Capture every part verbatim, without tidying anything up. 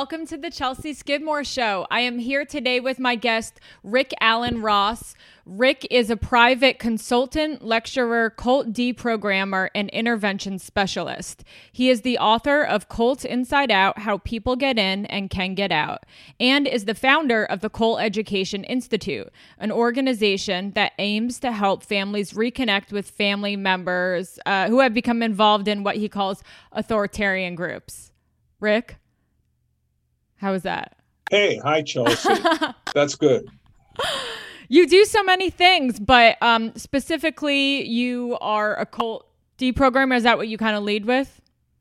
welcome to the Chelsea Skidmore Show. I am here today with my guest, Rick Alan Ross. Rick is a private consultant, lecturer, cult deprogrammer, and intervention specialist. He is the author of Cult Inside Out, How People Get In and Can Get Out, and is the founder of the Cult Education Institute, an organization that aims to help families reconnect with family members uh, who have become involved in what he calls authoritarian groups. Rick, how was that? Hey, hi, Chelsea. That's good. You do so many things, but um, specifically, you are a cult deprogrammer. Is that what you kind of lead with?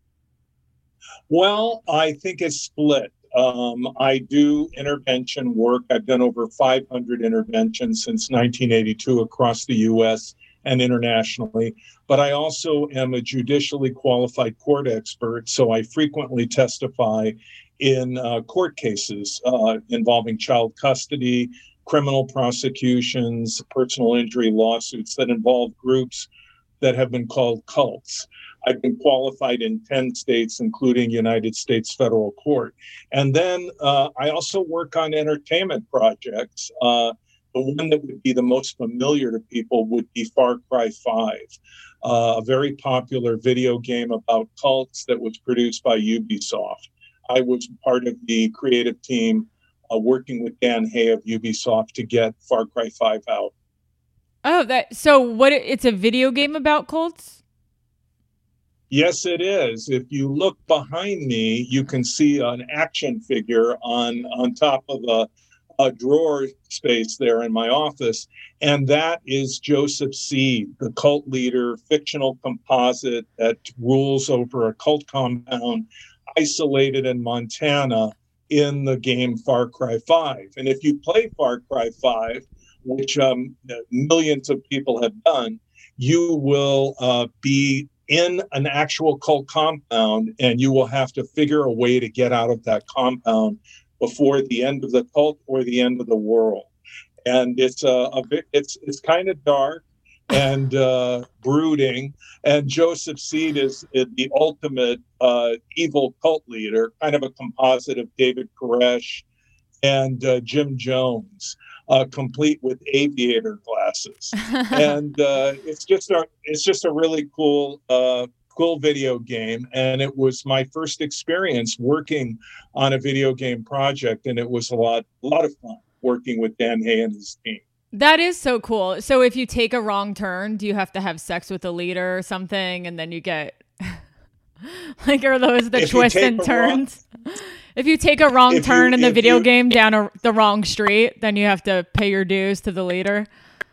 Well, I think it's split. Um, I do intervention work. I've done over five hundred interventions since nineteen eighty-two across the U S and internationally. But I also am a judicially qualified court expert, so I frequently testify in uh, court cases uh, involving child custody, criminal prosecutions, personal injury lawsuits that involve groups that have been called cults. I've been qualified in ten states, including United States federal court. And then uh, I also work on entertainment projects. Uh, the one that would be the most familiar to people would be Far Cry five, uh, a very popular video game about cults that was produced by Ubisoft. I was part of the creative team Uh, working with Dan Hay of Ubisoft to get Far Cry five out. Oh, that so what? It's a video game about cults? Yes, it is. If you look behind me, you can see an action figure on, on top of a, a drawer space there in my office. And that is Joseph Seed, the cult leader, fictional composite that rules over a cult compound isolated in Montana in the game Far Cry five. And if you play Far Cry five, which um, millions of people have done, you will uh, be in an actual cult compound, and you will have to figure a way to get out of that compound before the end of the cult or the end of the world. And it's a, a it's it's kind of dark and uh, brooding. And Joseph Seed is, is the ultimate uh, evil cult leader, kind of a composite of David Koresh and uh, Jim Jones, uh, complete with aviator glasses. and uh, it's just a it's just a really cool uh, cool video game. And it was my first experience working on a video game project, and it was a lot a lot of fun working with Dan Hay and his team. That is so cool. So if you take a wrong turn, do you have to have sex with a leader or something, and then you get like, are those the if twists and turns? Wrong, if you take a wrong turn you, in the video you, game down a, the wrong street, then you have to pay your dues to the leader.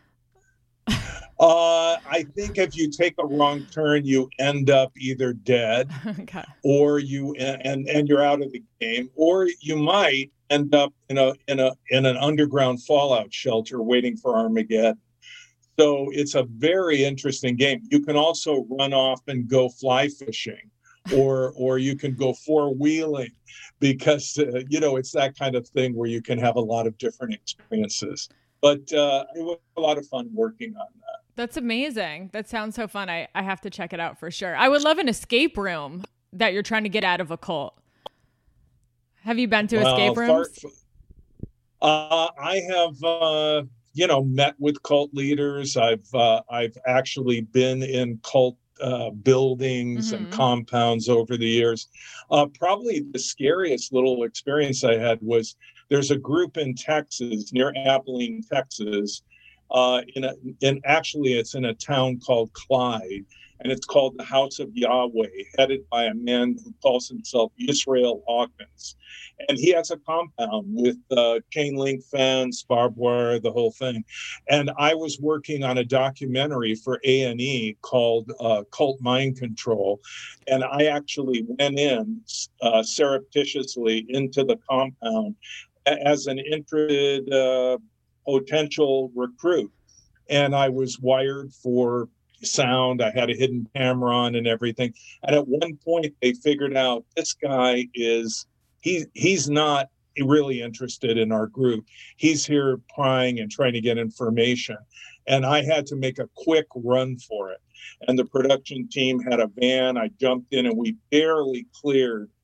Uh, I think if you take a wrong turn, you end up either dead, okay. or you and and you're out of the game, or you might end up in a in a in an underground fallout shelter waiting for Armageddon. So it's a very interesting game. You can also run off and go fly fishing, or or you can go four wheeling, because uh, you know it's that kind of thing where you can have a lot of different experiences. But uh, it was a lot of fun working on that. That's amazing. That sounds so fun. I, I have to check it out for sure. I would love an escape room that you're trying to get out of a cult. Have you been to well, escape rooms? Uh, I have, uh, you know, met with cult leaders. I've uh, I've actually been in cult uh, buildings mm-hmm. and compounds over the years. Uh, probably the scariest little experience I had was there's a group in Texas, near Abilene, Texas. Uh, in a, in actually, it's in a town called Clyde, and it's called the House of Yahweh, headed by a man who calls himself Israel Hawkins. And he has a compound with uh, chain link fence, barbed wire, the whole thing. And I was working on a documentary for A and E called uh, Cult Mind Control. And I actually went in uh, surreptitiously into the compound as an interested uh, potential recruit. And I was wired for sound. I had a hidden camera on and everything. And at one point they figured out this guy is, he, he's not really interested in our group. He's here prying and trying to get information. And I had to make a quick run for it. And the production team had a van. I jumped in and we barely cleared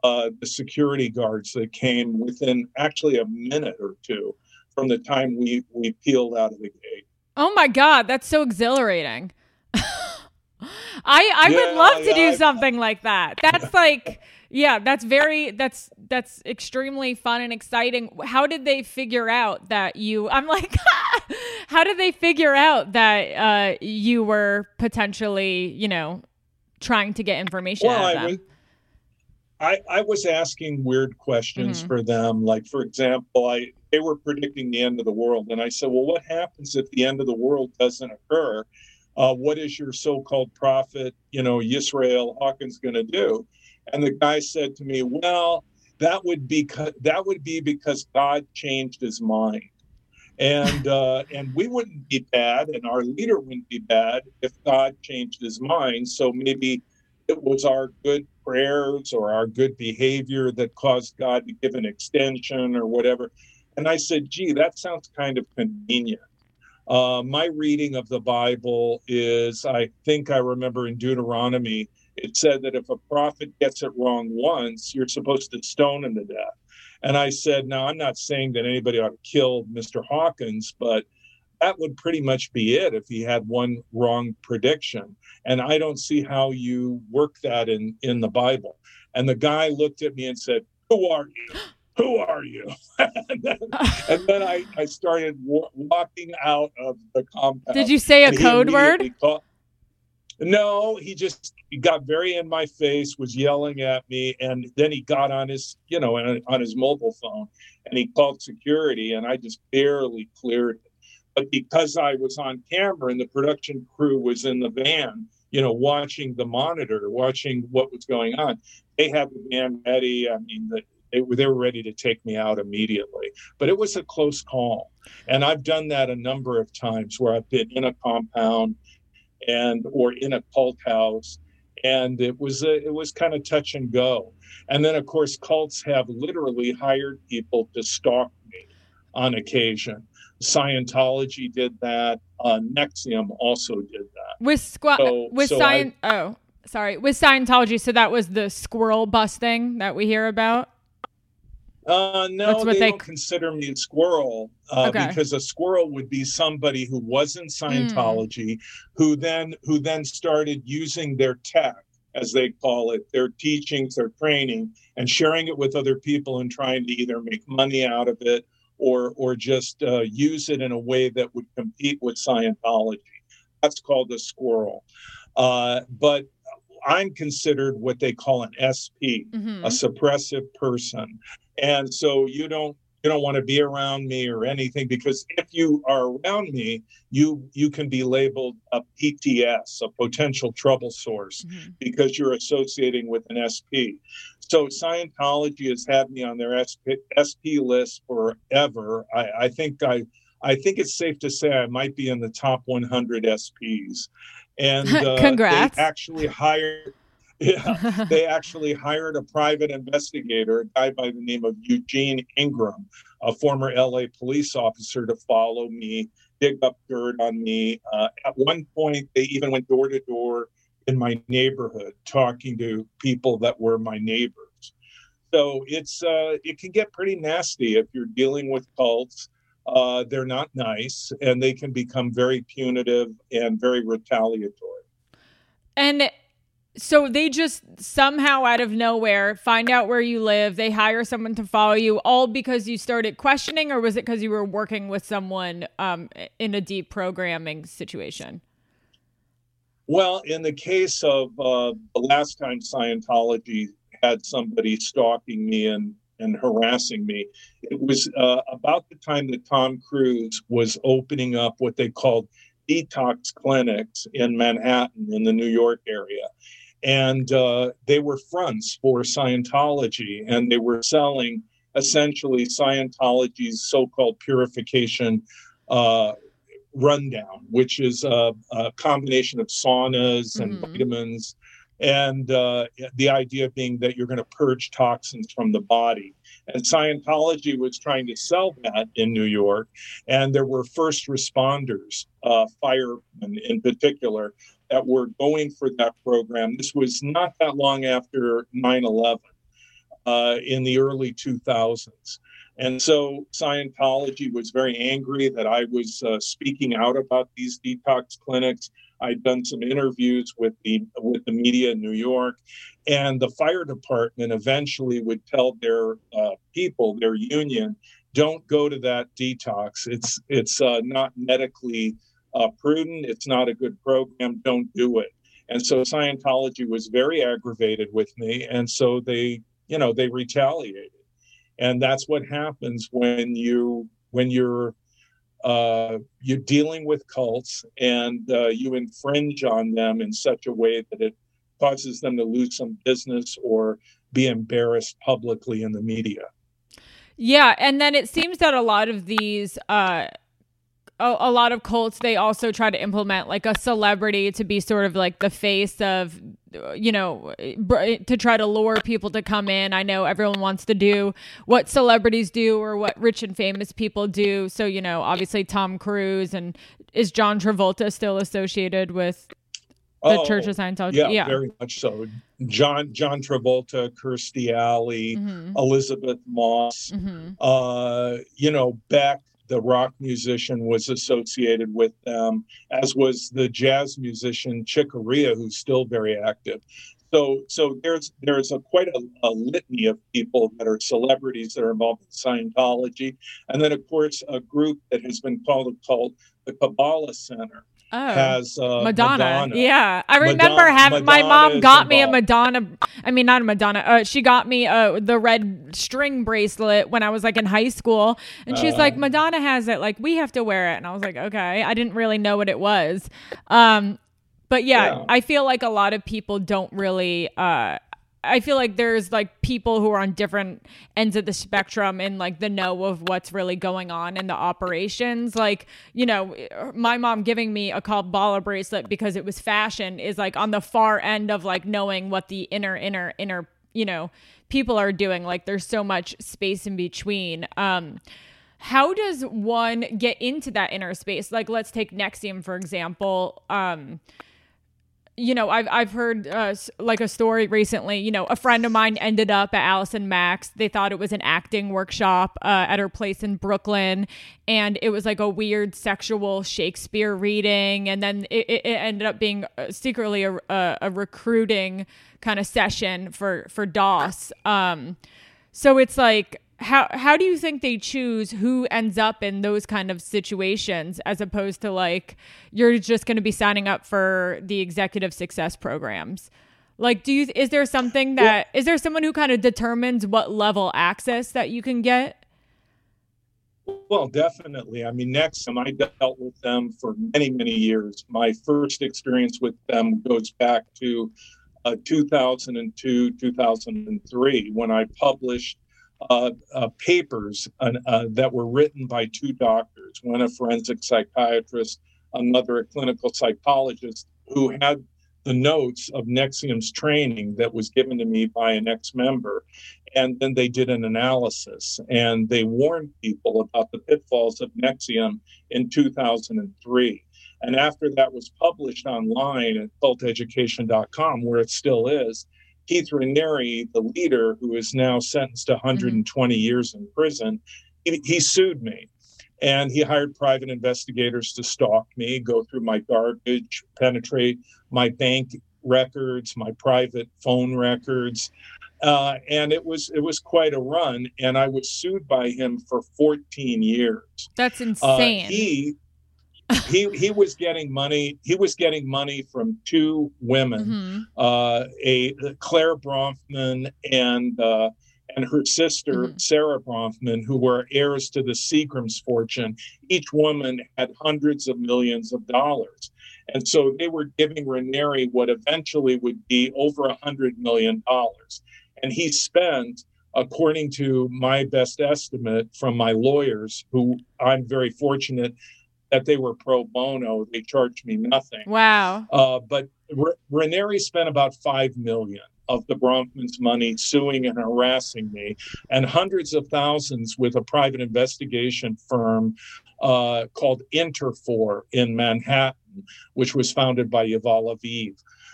uh, the security guards that came within actually a minute or two from the time we, we peeled out of the gate. Oh my God, that's so exhilarating. I I yeah, would love to yeah, do I, something like that. That's like, yeah, that's very, that's, that's extremely fun and exciting. How did they figure out that you, I'm like, how did they figure out that uh, you were potentially, you know, trying to get information well, out of I them? was, I, I was asking weird questions Mm-hmm. for them. Like, for example, I they were predicting the end of the world. And I said, well, what happens if the end of the world doesn't occur? Uh, what is your so-called prophet, you know, Yisrael Hawkins going to do? And the guy said to me, well, that would be that would be because God changed his mind. And uh, and we wouldn't be bad, and our leader wouldn't be bad if God changed his mind. So maybe it was our good prayers or our good behavior that caused God to give an extension or whatever. And I said, gee, that sounds kind of convenient. Uh, my reading of the Bible is, I think I remember in Deuteronomy, it said that if a prophet gets it wrong once, you're supposed to stone him to death. And I said, now, I'm not saying that anybody ought to kill Mister Hawkins, but that would pretty much be it if he had one wrong prediction. And I don't see how you work that in, in the Bible. And the guy looked at me and said, who are you? Who are you? and then, and then I, I started w- walking out of the compound. Did you say a and code word? Called, no, he just he got very in my face, was yelling at me. And then he got on his, you know, on his mobile phone and he called security and I just barely cleared it. But because I was on camera and the production crew was in the van, you know, watching the monitor, watching what was going on, they had the van ready. I mean, the, they, were, they were ready to take me out immediately. But it was a close call. And I've done that a number of times where I've been in a compound and or in a cult house. And it was a, it was kind of touch and go. And then, of course, cults have literally hired people to stalk me on occasion. Scientology did that. Uh, Nexium also did that. With squ- so, with so Scient- oh, sorry, with Scientology. So that was the squirrel busting that we hear about. Uh, no, they, they don't consider me a squirrel uh, okay. because a squirrel would be somebody who was in Scientology, mm. who then who then started using their tech, as they call it, their teachings, their training, and sharing it with other people and trying to either make money out of it or or just uh, use it in a way that would compete with Scientology. That's called a squirrel. Uh, but I'm considered what they call an S P, mm-hmm. a suppressive person. And so you don't you don't want to be around me or anything, because if you are around me, you you can be labeled a P T S, a potential trouble source, mm-hmm. because you're associating with an S P. So Scientology has had me on their S P, S P list forever. I, I think I I think it's safe to say I might be in the top one hundred S Ps. And uh, Congrats. They actually hired. Yeah, they actually hired a private investigator, a guy by the name of Eugene Ingram, a former L A police officer, to follow me, dig up dirt on me. Uh, at one point, they even went door to door in my neighborhood, talking to people that were my neighbors. So it's uh, it can get pretty nasty if you're dealing with cults. Uh, they're not nice, and they can become very punitive and very retaliatory. And so they just somehow out of nowhere find out where you live. They hire someone to follow you, all because you started questioning, or was it because you were working with someone um, in a deep programming situation? Well, in the case of uh, the last time Scientology had somebody stalking me and, and harassing me, it was uh, about the time that Tom Cruise was opening up what they called detox clinics in Manhattan, in the New York area. And uh, they were fronts for Scientology, and they were selling essentially Scientology's so-called purification uh, rundown, which is a, a combination of saunas and mm-hmm. vitamins, and uh, the idea being that you're going to purge toxins from the body. And Scientology was trying to sell that in New York, and there were first responders, uh, firemen in particular, that were going for that program. This was not that long after nine eleven. uh, in the early two thousands. And so Scientology was very angry that I was uh, speaking out about these detox clinics. I'd done some interviews with the with the media in New York, and the fire department eventually would tell their uh, people, their union, don't go to that detox. It's it's uh, not medically uh, prudent. It's not a good program. Don't do it. And so Scientology was very aggravated with me, and so they, you know, they retaliated. And that's what happens when you when you're uh, you're dealing with cults and uh, you infringe on them in such a way that it causes them to lose some business or be embarrassed publicly in the media. Yeah, and then it seems that a lot of these, uh, a, a lot of cults, they also try to implement like a celebrity to be sort of like the face of, you know, to try to lure people to come in. I know everyone wants to do what celebrities do or what rich and famous people do. So, you know, obviously Tom Cruise, and is John Travolta still associated with the oh, Church of Scientology? Yeah, yeah, very much so. John John Travolta, Kirstie Alley, mm-hmm. Elizabeth Moss, mm-hmm. uh, you know, Beck, the rock musician, was associated with them, as was the jazz musician Chick Corea, who's still very active. So, so there's there's a quite a, a litany of people that are celebrities that are involved in Scientology, and then of course a group that has been called called the Kabbalah Center. Oh, has uh, Madonna. Madonna. Yeah, I remember Madonna, having my Madonna mom got involved. me a Madonna. I mean, not a Madonna. Uh, she got me uh, the red string bracelet when I was like in high school, and she's uh, like, Madonna has it. Like, we have to wear it, and I was like, okay. I didn't really know what it was, um, but yeah, yeah, I feel like a lot of people don't really. Uh, I feel like there's like people who are on different ends of the spectrum in like the know of what's really going on in the operations. Like, you know, my mom giving me a Kabbalah bracelet because it was fashion is like on the far end of like knowing what the inner, inner, inner, you know, people are doing. Like there's so much space in between. Um, how does one get into that inner space? Like, let's take N X I V M, for example. Um, You know, I've I've heard uh, like a story recently. You know, a friend of mine ended up at Allison Mack's. They thought it was an acting workshop uh, at her place in Brooklyn, and it was like a weird sexual Shakespeare reading. And then it, it ended up being secretly a, a, a recruiting kind of session for for DOS. Um, so it's like, how how do you think they choose who ends up in those kind of situations, as opposed to like you're just going to be signing up for the executive success programs? Like, do you is there something that well, is there someone who kind of determines what level access that you can get? Well, definitely. I mean, N X I V M, I dealt with them for many, many years. My first experience with them goes back to uh, two thousand two, two thousand three, when I published Uh, uh, papers uh, uh, that were written by two doctors, one a forensic psychiatrist, another a clinical psychologist, who had the notes of N X I V M's training that was given to me by an ex-member. And then they did an analysis, and they warned people about the pitfalls of N X I V M in two thousand three. And after that was published online at cult education dot com, where it still is, Keith Raniere, the leader, who is now sentenced to one hundred twenty mm-hmm. years in prison, he, he sued me. And he hired private investigators to stalk me, go through my garbage, penetrate my bank records, my private phone records. Uh, and it was it was quite a run. And I was sued by him for fourteen years. That's insane. Uh, he he he was getting money. He was getting money from two women, mm-hmm. uh, a Claire Bronfman and uh, and her sister mm-hmm. Sarah Bronfman, who were heirs to the Seagram's fortune. Each woman had hundreds of millions of dollars, and so they were giving Raniere what eventually would be over a hundred million dollars, and he spent, according to my best estimate from my lawyers, who I'm very fortunate that they were pro bono. They charged me nothing. Wow. Uh, but R- Raniere spent about five million dollars of the Bronfman's money suing and harassing me, and hundreds of thousands with a private investigation firm uh, called Interfor in Manhattan, which was founded by Yuval Aviv.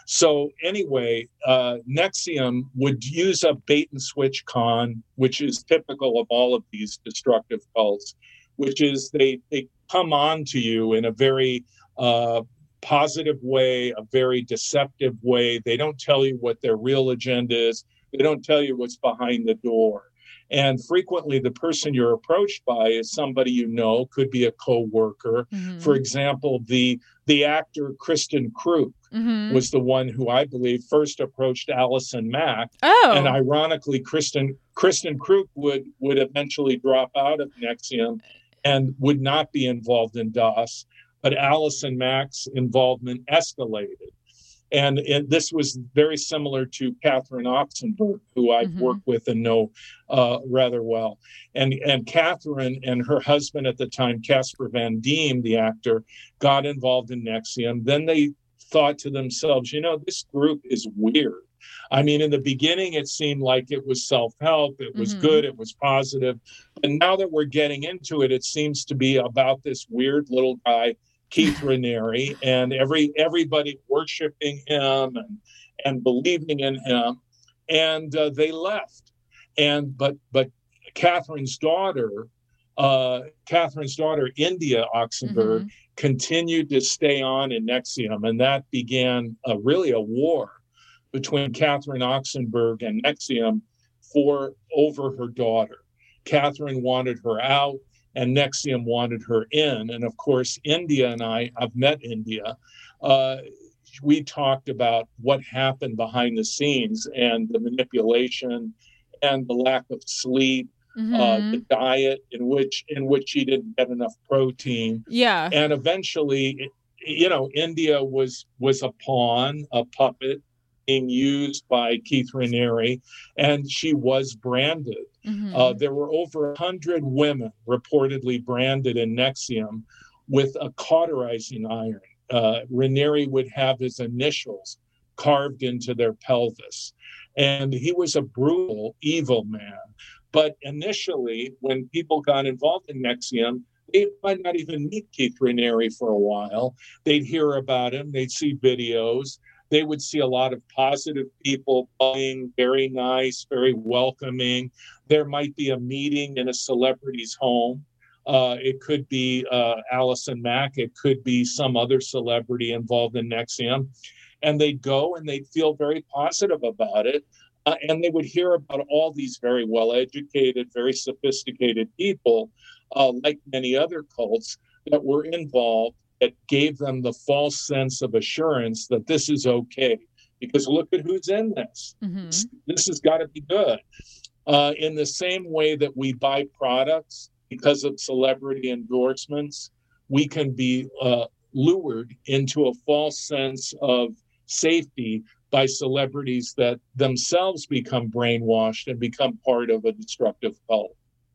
So anyway, uh, NXIVM would use a bait and switch con, which is typical of all of these destructive cults, which is they they come on to you in a very uh, positive way, a very deceptive way. They don't tell you what their real agenda is. They don't tell you what's behind the door. And frequently the person you're approached by is somebody you know, could be a coworker. Mm-hmm. For example, the the actor Kristen Kruk mm-hmm. was the one who I believe first approached Allison Mack. Oh. And ironically, Kristen Kristen Kruk would, would eventually drop out of NXIVM and would not be involved in DOS. But Allison Mack's involvement escalated. And it, this was very similar to Catherine Oxenberg, who I've mm-hmm. worked with and know uh, rather well. And and Catherine and her husband at the time, Casper Van Diem, the actor, got involved in NXIVM. Then they thought to themselves, you know, this group is weird. I mean, in the beginning, it seemed like it was self-help. It was mm-hmm. good. It was positive. And now that we're getting into it, it seems to be about this weird little guy, Keith Raniere, and every everybody worshiping him and and believing in him, and uh, they left. And but but Catherine's daughter, uh, Catherine's daughter India Oxenberg, mm-hmm. continued to stay on in NXIVM, and that began a, really a war between Catherine Oxenberg and NXIVM for over her daughter. Catherine wanted her out, and NXIVM wanted her in. And of course, India and I, I've met India. Uh, we talked about what happened behind the scenes and the manipulation and the lack of sleep, mm-hmm. uh, the diet in which in which she didn't get enough protein. Yeah. And eventually, you know, India was was a pawn, a puppet being used by Keith Raniere, and she was branded. Mm-hmm. Uh, there were over one hundred women reportedly branded in NXIVM with a cauterizing iron. Uh, Raniere would have his initials carved into their pelvis. And he was a brutal, evil man. But initially, when people got involved in NXIVM, they might not even meet Keith Raniere for a while. They'd hear about him. They'd see videos. They would see a lot of positive people being very nice, very welcoming. There might be a meeting in a celebrity's home. Uh, it could be uh, Allison Mack. It could be some other celebrity involved in NXIVM. And they'd go and they'd feel very positive about it. Uh, and they would hear about all these very well-educated, very sophisticated people, uh, like many other cults, that were involved, that gave them the false sense of assurance that this is okay, because look at who's in this. Mm-hmm. This, this has got to be good. Uh, in the same way that we buy products because of celebrity endorsements, we can be uh, lured into a false sense of safety by celebrities that themselves become brainwashed and become part of a destructive cult.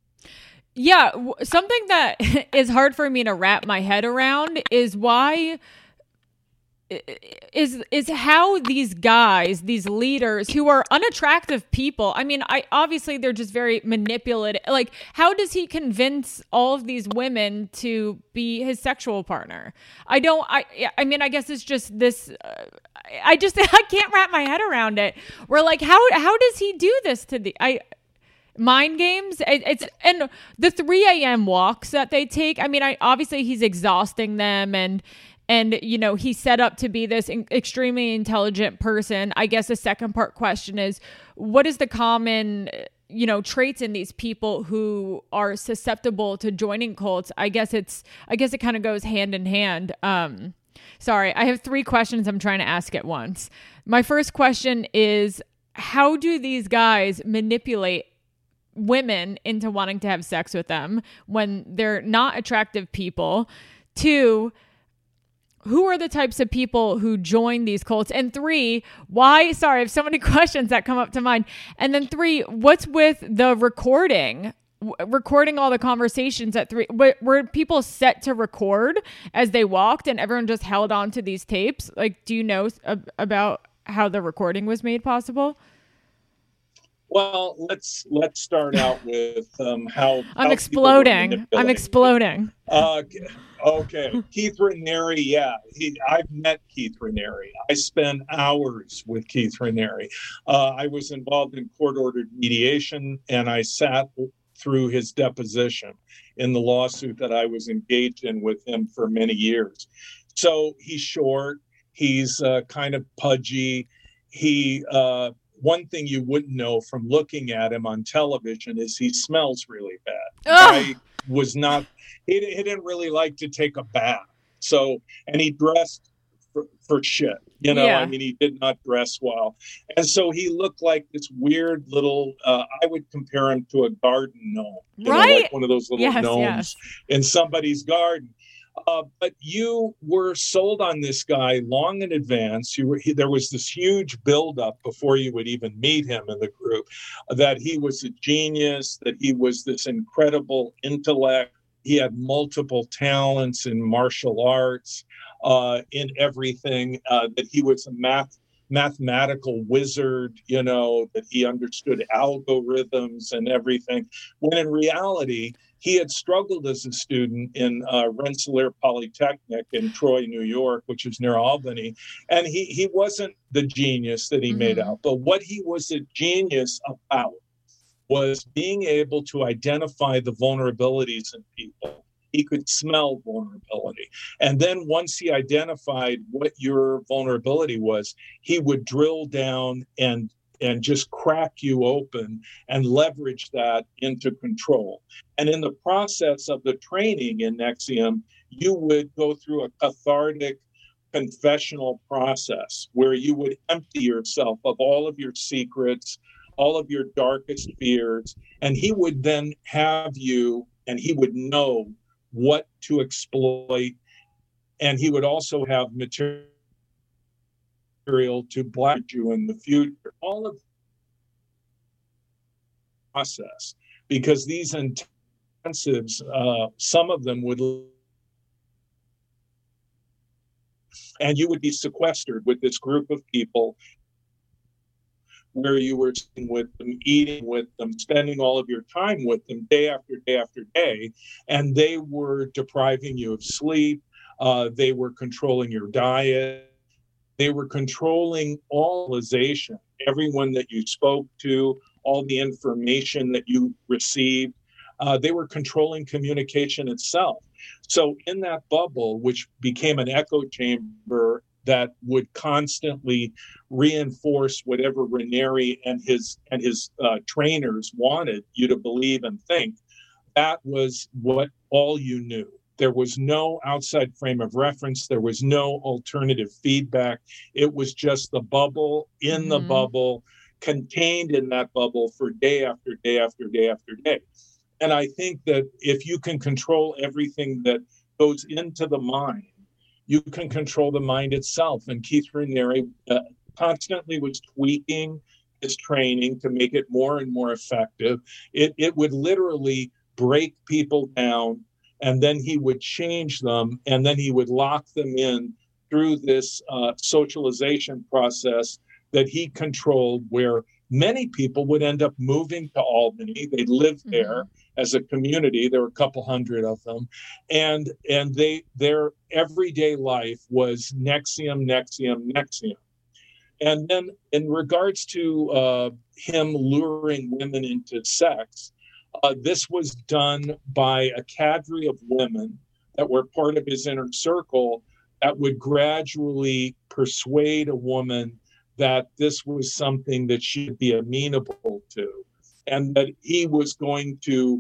Yeah, w- something that is hard for me to wrap my head around is why is is how these guys, these leaders who are unattractive people, I mean, I obviously they're just very manipulative. Like, how does he convince all of these women to be his sexual partner? I don't, I, I mean, I guess it's just this, uh, I just, I can't wrap my head around it. We're like, how, how does he do this to the, I, mind games? It, it's, and the three a.m. walks that they take, I mean, I, obviously he's exhausting them, and, And, you know, he's set up to be this in- extremely intelligent person. I guess the second part question is, what is the common, you know, traits in these people who are susceptible to joining cults? I guess it's, I guess it kind of goes hand in hand. Um, sorry, I have three questions I'm trying to ask at once. My first question is, how do these guys manipulate women into wanting to have sex with them when they're not attractive people? Two, who are the types of people who join these cults? And three, why, sorry, I have so many questions that come up to mind. And then three, what's with the recording, w- recording all the conversations at three, w- were people set to record as they walked and everyone just held on to these tapes? Like, do you know ab- about how the recording was made possible? Well, let's let's start out with um, how I'm how exploding. I'm exploding. Uh, okay, Keith Raniere. Yeah, he, I've met Keith Raniere. I spent hours with Keith Raniere. Uh, I was involved in court-ordered mediation, and I sat through his deposition in the lawsuit that I was engaged in with him for many years. So he's short. He's uh, kind of pudgy. He uh, one thing you wouldn't know from looking at him on television is he smells really bad. I was not, he, he didn't really like to take a bath. So, and he dressed for, for shit, you know, yeah. I mean, he did not dress well. And so he looked like this weird little, uh, I would compare him to a garden gnome, you right? know, like one of those little yes, gnomes yes. in somebody's garden. Uh, but you were sold on this guy long in advance. You were, he, there was this huge buildup before you would even meet him in the group, that he was a genius, that he was this incredible intellect. He had multiple talents in martial arts, uh, in everything, uh, that he was a math mathematical wizard, you know, that he understood algorithms and everything, when in reality, he had struggled as a student in uh, Rensselaer Polytechnic in Troy, New York, which is near Albany. And he, he wasn't the genius that he mm-hmm. made out. But what he was a genius about was being able to identify the vulnerabilities in people. He could smell vulnerability. And then once he identified what your vulnerability was, he would drill down and and just crack you open and leverage that into control. And in the process of the training in N X I V M, you would go through a cathartic confessional process where you would empty yourself of all of your secrets, all of your darkest fears, and he would then have you, and he would know what to exploit, and he would also have material to block you in the future. All of the process, because these intensives, uh, some of them would, and you would be sequestered with this group of people where you were sitting with them, eating with them, spending all of your time with them day after day after day, and they were depriving you of sleep. Uh, they were controlling your diet. They were controlling all realization, everyone that you spoke to, all the information that you received. Uh, they were controlling communication itself. So in that bubble, which became an echo chamber that would constantly reinforce whatever Raniere and his and his uh, trainers wanted you to believe and think, that was what all you knew. There was no outside frame of reference. There was no alternative feedback. It was just the bubble in mm-hmm. the bubble, contained in that bubble for day after day after day after day. And I think that if you can control everything that goes into the mind, you can control the mind itself. And Keith Raniere uh, constantly was tweaking his training to make it more and more effective. It, it would literally break people down, and then he would change them, and then he would lock them in through this uh, socialization process that he controlled, where many people would end up moving to Albany. They lived there mm-hmm. as a community. There were a couple hundred of them. And and they their everyday life was N X I V M, N X I V M, N X I V M. And then in regards to uh, him luring women into sex, uh, this was done by a cadre of women that were part of his inner circle that would gradually persuade a woman that this was something that she'd be amenable to, and that he was going to,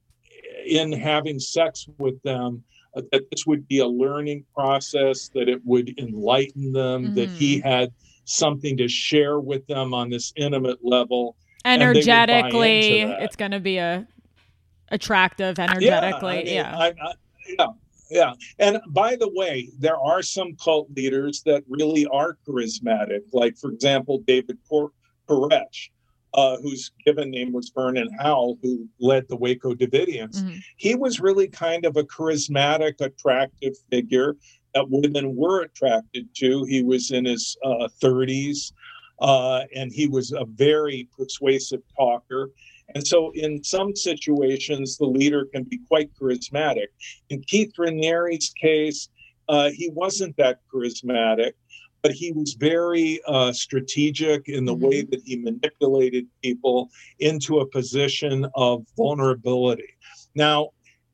in having sex with them, uh, that this would be a learning process, that it would enlighten them, mm-hmm. that he had something to share with them on this intimate level. Energetically, it's going to be a attractive energetically. Yeah. I mean, yeah. I, I, yeah. Yeah. And by the way, there are some cult leaders that really are charismatic. Like, for example, David Koresh, uh, whose given name was Vernon Howell, who led the Waco Davidians. Mm-hmm. He was really kind of a charismatic, attractive figure that women were attracted to. He was in his uh, thirties. Uh, and he was a very persuasive talker. And so in some situations, the leader can be quite charismatic. In Keith Raniere's case, uh, he wasn't that charismatic, but he was very uh, strategic in the mm-hmm. way that he manipulated people into a position of vulnerability. Now,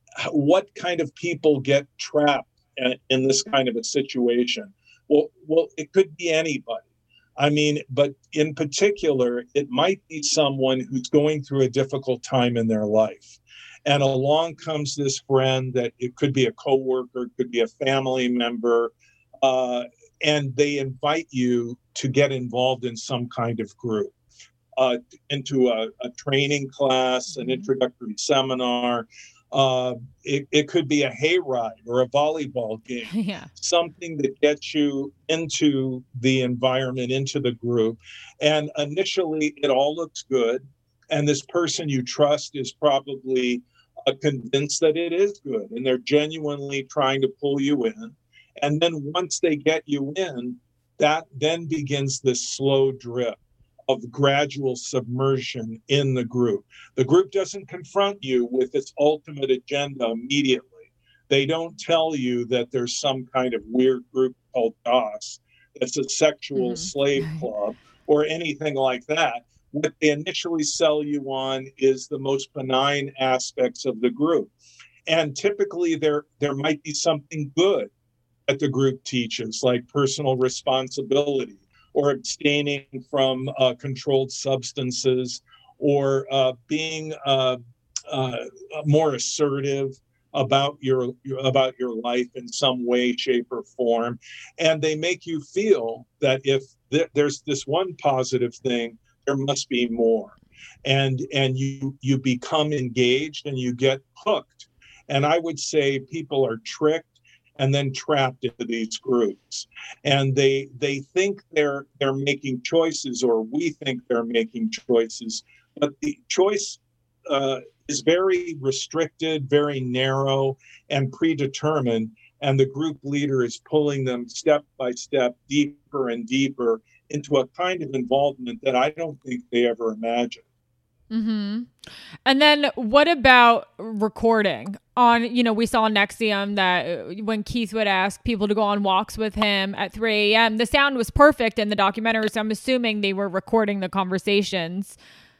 what kind of people get trapped in this kind of a situation? Well, well, it could be anybody. I mean, but in particular, it might be someone who's going through a difficult time in their life. And along comes this friend that it could be a coworker, it could be a family member, uh, and they invite you to get involved in some kind of group, uh, into a, a training class, an introductory seminar. Uh, it, it could be a hayride or a volleyball game, yeah. something that gets you into the environment, into the group. And initially, it all looks good. And this person you trust is probably uh, convinced that it is good. And they're genuinely trying to pull you in. And then once they get you in, that then begins this slow drip of gradual submersion in the group. The group doesn't confront you with its ultimate agenda immediately. They don't tell you that there's some kind of weird group called D O S that's a sexual mm-hmm. slave club or anything like that. What they initially sell you on is the most benign aspects of the group. And typically there, there might be something good that the group teaches, like personal responsibility, or abstaining from uh, controlled substances, or uh, being uh, uh, more assertive about your about your life in some way, shape, or form. And they make you feel that if th- there's this one positive thing, there must be more. And and you you become engaged and you get hooked. And I would say people are tricked and then trapped into these groups. And they they think they're they're making choices, or we think they're making choices, but the choice uh, is very restricted, very narrow, and predetermined. And the group leader is pulling them step by step, deeper and deeper into a kind of involvement that I don't think they ever imagined. Mm-hmm. And then what about recording? On, you know, we saw on N X I V M that when Keith would ask people to go on walks with him at three a.m., the sound was perfect in the documentary. So I'm assuming they were recording the conversations.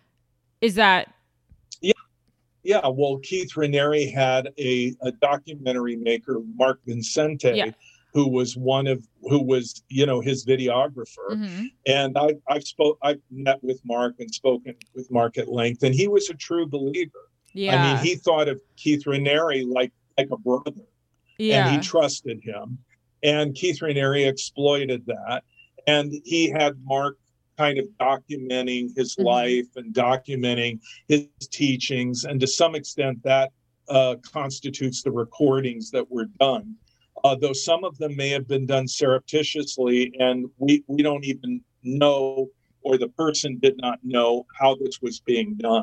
Is that? Yeah. Yeah. Well, Keith Raniere had a, a documentary maker, Mark Vincente, yeah. who was one of, who was, you know, his videographer. Mm-hmm. And I, I've spoke, I've met with Mark and spoken with Mark at length, and he was a true believer. Yeah. I mean, he thought of Keith Raniere like, like a brother, yeah. and he trusted him. And Keith Raniere exploited that. And he had Mark kind of documenting his mm-hmm. life and documenting his teachings. And to some extent, that uh, constitutes the recordings that were done. Uh, though some of them may have been done surreptitiously, and we, we don't even know, or the person did not know how this was being done.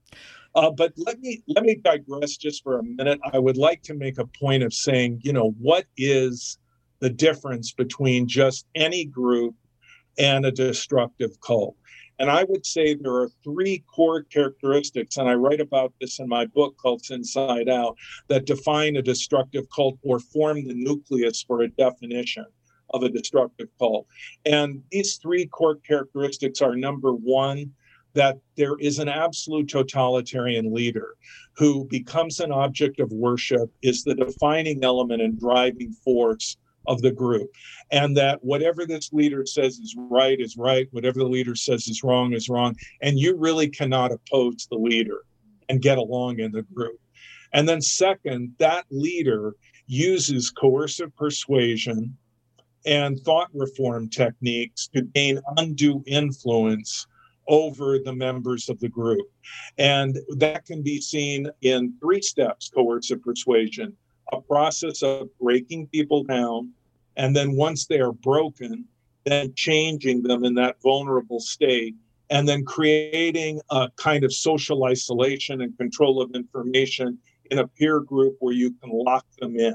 Uh, but let me let me digress just for a minute. I would like to make a point of saying, you know, what is the difference between just any group and a destructive cult? And I would say there are three core characteristics, and I write about this in my book, Cults Inside Out, that define a destructive cult or form the nucleus for a definition of a destructive cult. And these three core characteristics are, number one, that there is an absolute totalitarian leader who becomes an object of worship, is the defining element and driving force of the group. And that whatever this leader says is right is right, whatever the leader says is wrong is wrong, and you really cannot oppose the leader and get along in the group. And then second, that leader uses coercive persuasion and thought reform techniques to gain undue influence over the members of the group. And that can be seen in three steps: coercive persuasion, a process of breaking people down, and then once they are broken, then changing them in that vulnerable state, and then creating a kind of social isolation and control of information in a peer group where you can lock them in.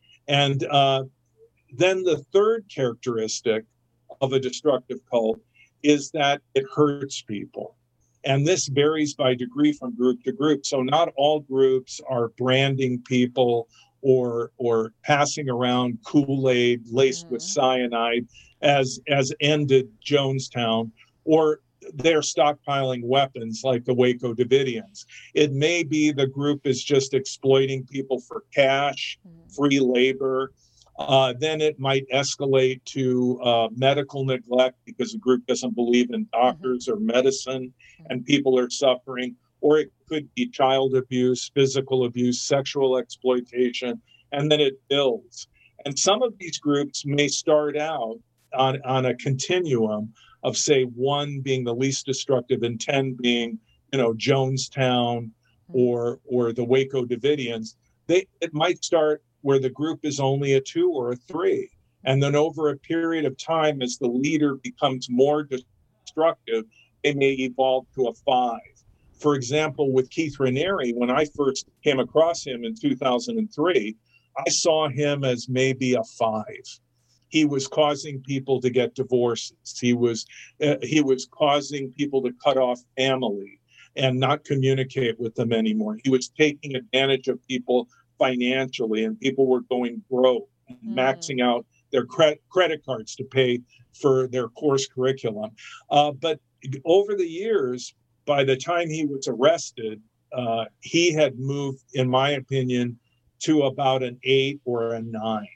And uh, then the third characteristic of a destructive cult is that it hurts people. And this varies by degree from group to group. So not all groups are branding people or or passing around Kool-Aid laced mm-hmm. with cyanide as as ended Jonestown, or they're stockpiling weapons like the Waco Davidians. It may be the group is just exploiting people for cash, mm-hmm. free labor. Uh, then it might escalate to uh, medical neglect because the group doesn't believe in doctors mm-hmm. or medicine and people are suffering. Or it could be child abuse, physical abuse, sexual exploitation, and then it builds. And some of these groups may start out on, on a continuum of, say, one being the least destructive and ten being, you know, Jonestown or or the Waco Davidians. They it might start where the group is only a two or a three. And then over a period of time, as the leader becomes more destructive, they may evolve to a five. For example, with Keith Raniere, when I first came across him in two thousand three, I saw him as maybe a five. He was causing people to get divorces. He was uh, he was causing people to cut off family and not communicate with them anymore. He was taking advantage of people financially, and people were going broke, mm. maxing out their cre- credit cards to pay for their course curriculum. Uh, but over the years, by the time he was arrested, uh, he had moved, in my opinion, to about an eight or a nine.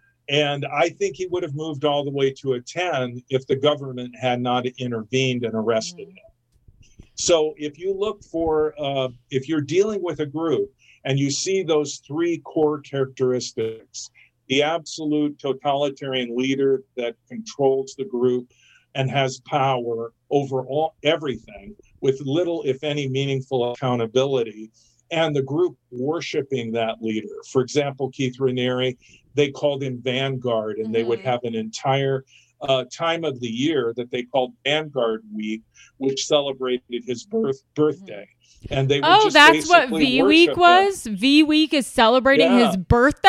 And I think he would have moved all the way to a ten if the government had not intervened and arrested mm. him. So if you look for, uh, if you're dealing with a group and you see those three core characteristics, the absolute totalitarian leader that controls the group and has power over all everything with little, if any, meaningful accountability, and the group worshiping that leader. For example, Keith Raniere, they called him Vanguard, and mm-hmm. they would have an entire uh, time of the year that they called Vanguard Week, which celebrated his birth birthday. And they would oh, just that's what V Week was? Him. V Week is celebrating yeah. his birthday?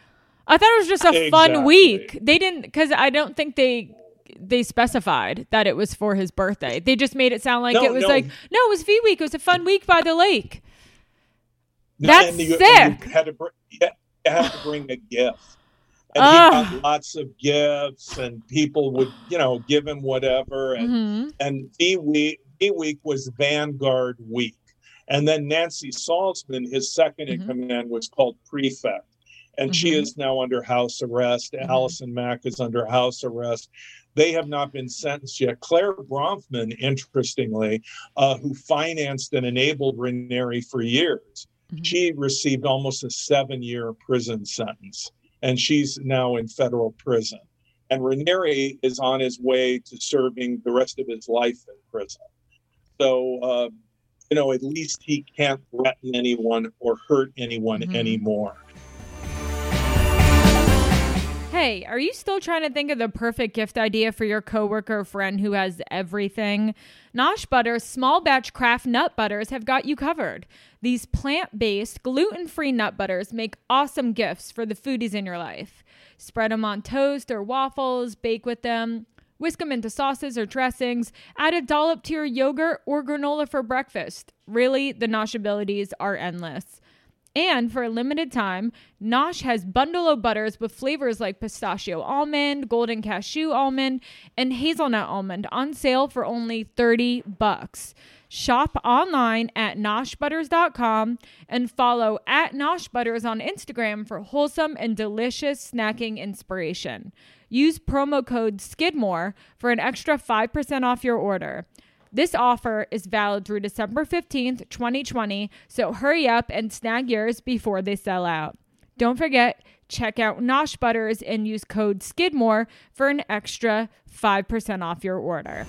I thought it was just a exactly. fun week. They didn't, because I don't think they they specified that it was for his birthday. They just made it sound like no, it was no. like, no, it was V Week. It was a fun week by the lake. No, That's you, sick. You had, to br- you had to bring a gift. And uh. he got lots of gifts, and people would, you know, give him whatever. And mm-hmm. and V Week, V Week was Vanguard Week. And then Nancy Salzman, his second in mm-hmm. command, was called Prefect. And mm-hmm. she is now under house arrest. Mm-hmm. Allison Mack is under house arrest. They have not been sentenced yet. Claire Bronfman, interestingly, uh, who financed and enabled Raniere for years, mm-hmm. she received almost a seven-year prison sentence, and she's now in federal prison. And Raniere is on his way to serving the rest of his life in prison. So, uh, you know, at least he can't threaten anyone or hurt anyone mm-hmm. anymore. Hey, are you still trying to think of the perfect gift idea for your coworker or friend who has everything? Nosh Butter's small batch craft nut butters have got you covered. These plant-based, gluten-free nut butters make awesome gifts for the foodies in your life. Spread them on toast or waffles, bake with them, whisk them into sauces or dressings, add a dollop to your yogurt or granola for breakfast. Really, the Nosh abilities are endless. And for a limited time, Nosh has bundle of butters with flavors like pistachio almond, golden cashew almond, and hazelnut almond on sale for only thirty bucks. Shop online at nosh butters dot com and follow at Nosh Butters on Instagram for wholesome and delicious snacking inspiration. Use promo code Skidmore for an extra five percent off your order. This offer is valid through December fifteenth, twenty twenty, so hurry up and snag yours before they sell out. Don't forget, check out Nosh Butters and use code Skidmore for an extra five percent off your order.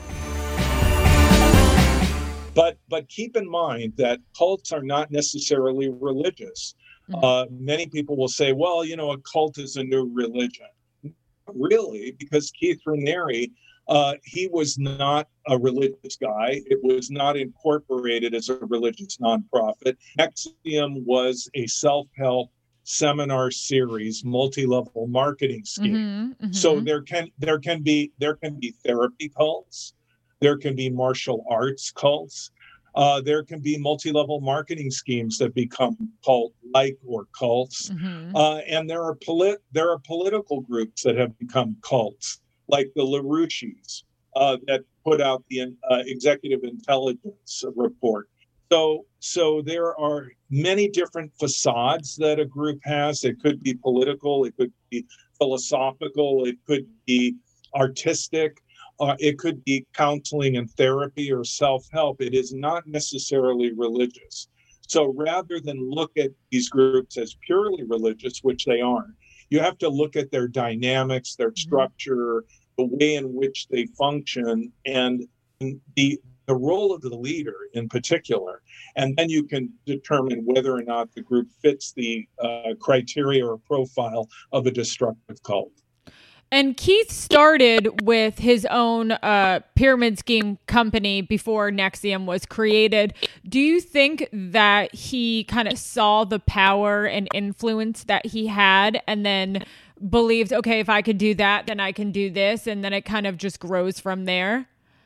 But but keep in mind that cults are not necessarily religious. Mm-hmm. Uh, many people will say, well, you know, a cult is a new religion. Not really, because Keith Raniere, Uh, he was not a religious guy. It was not incorporated as a religious nonprofit. Nexium was a self-help seminar series, multi-level marketing scheme. Mm-hmm, mm-hmm. So there can there can be there can be therapy cults. There can be martial arts cults. Uh, there can be multi-level marketing schemes that become cult-like or cults, mm-hmm. uh, and there are polit- there are political groups that have become cults, like the LaRouches uh, that put out the uh, Executive Intelligence Report. So, so there are many different facades that a group has. It could be political, it could be philosophical, it could be artistic. Uh, it could be counseling and therapy or self-help. It is not necessarily religious. So rather than look at these groups as purely religious, which they aren't, you have to look at their dynamics, their structure, the way in which they function, and the, the role of the leader in particular. And then you can determine whether or not the group fits the uh, criteria or profile of a destructive cult. And Keith started with his own uh, pyramid scheme company before NXIVM was created. Do you think that he kind of saw the power and influence that he had and then believed, okay, if I could do that, then I can do this, and then it kind of just grows from there?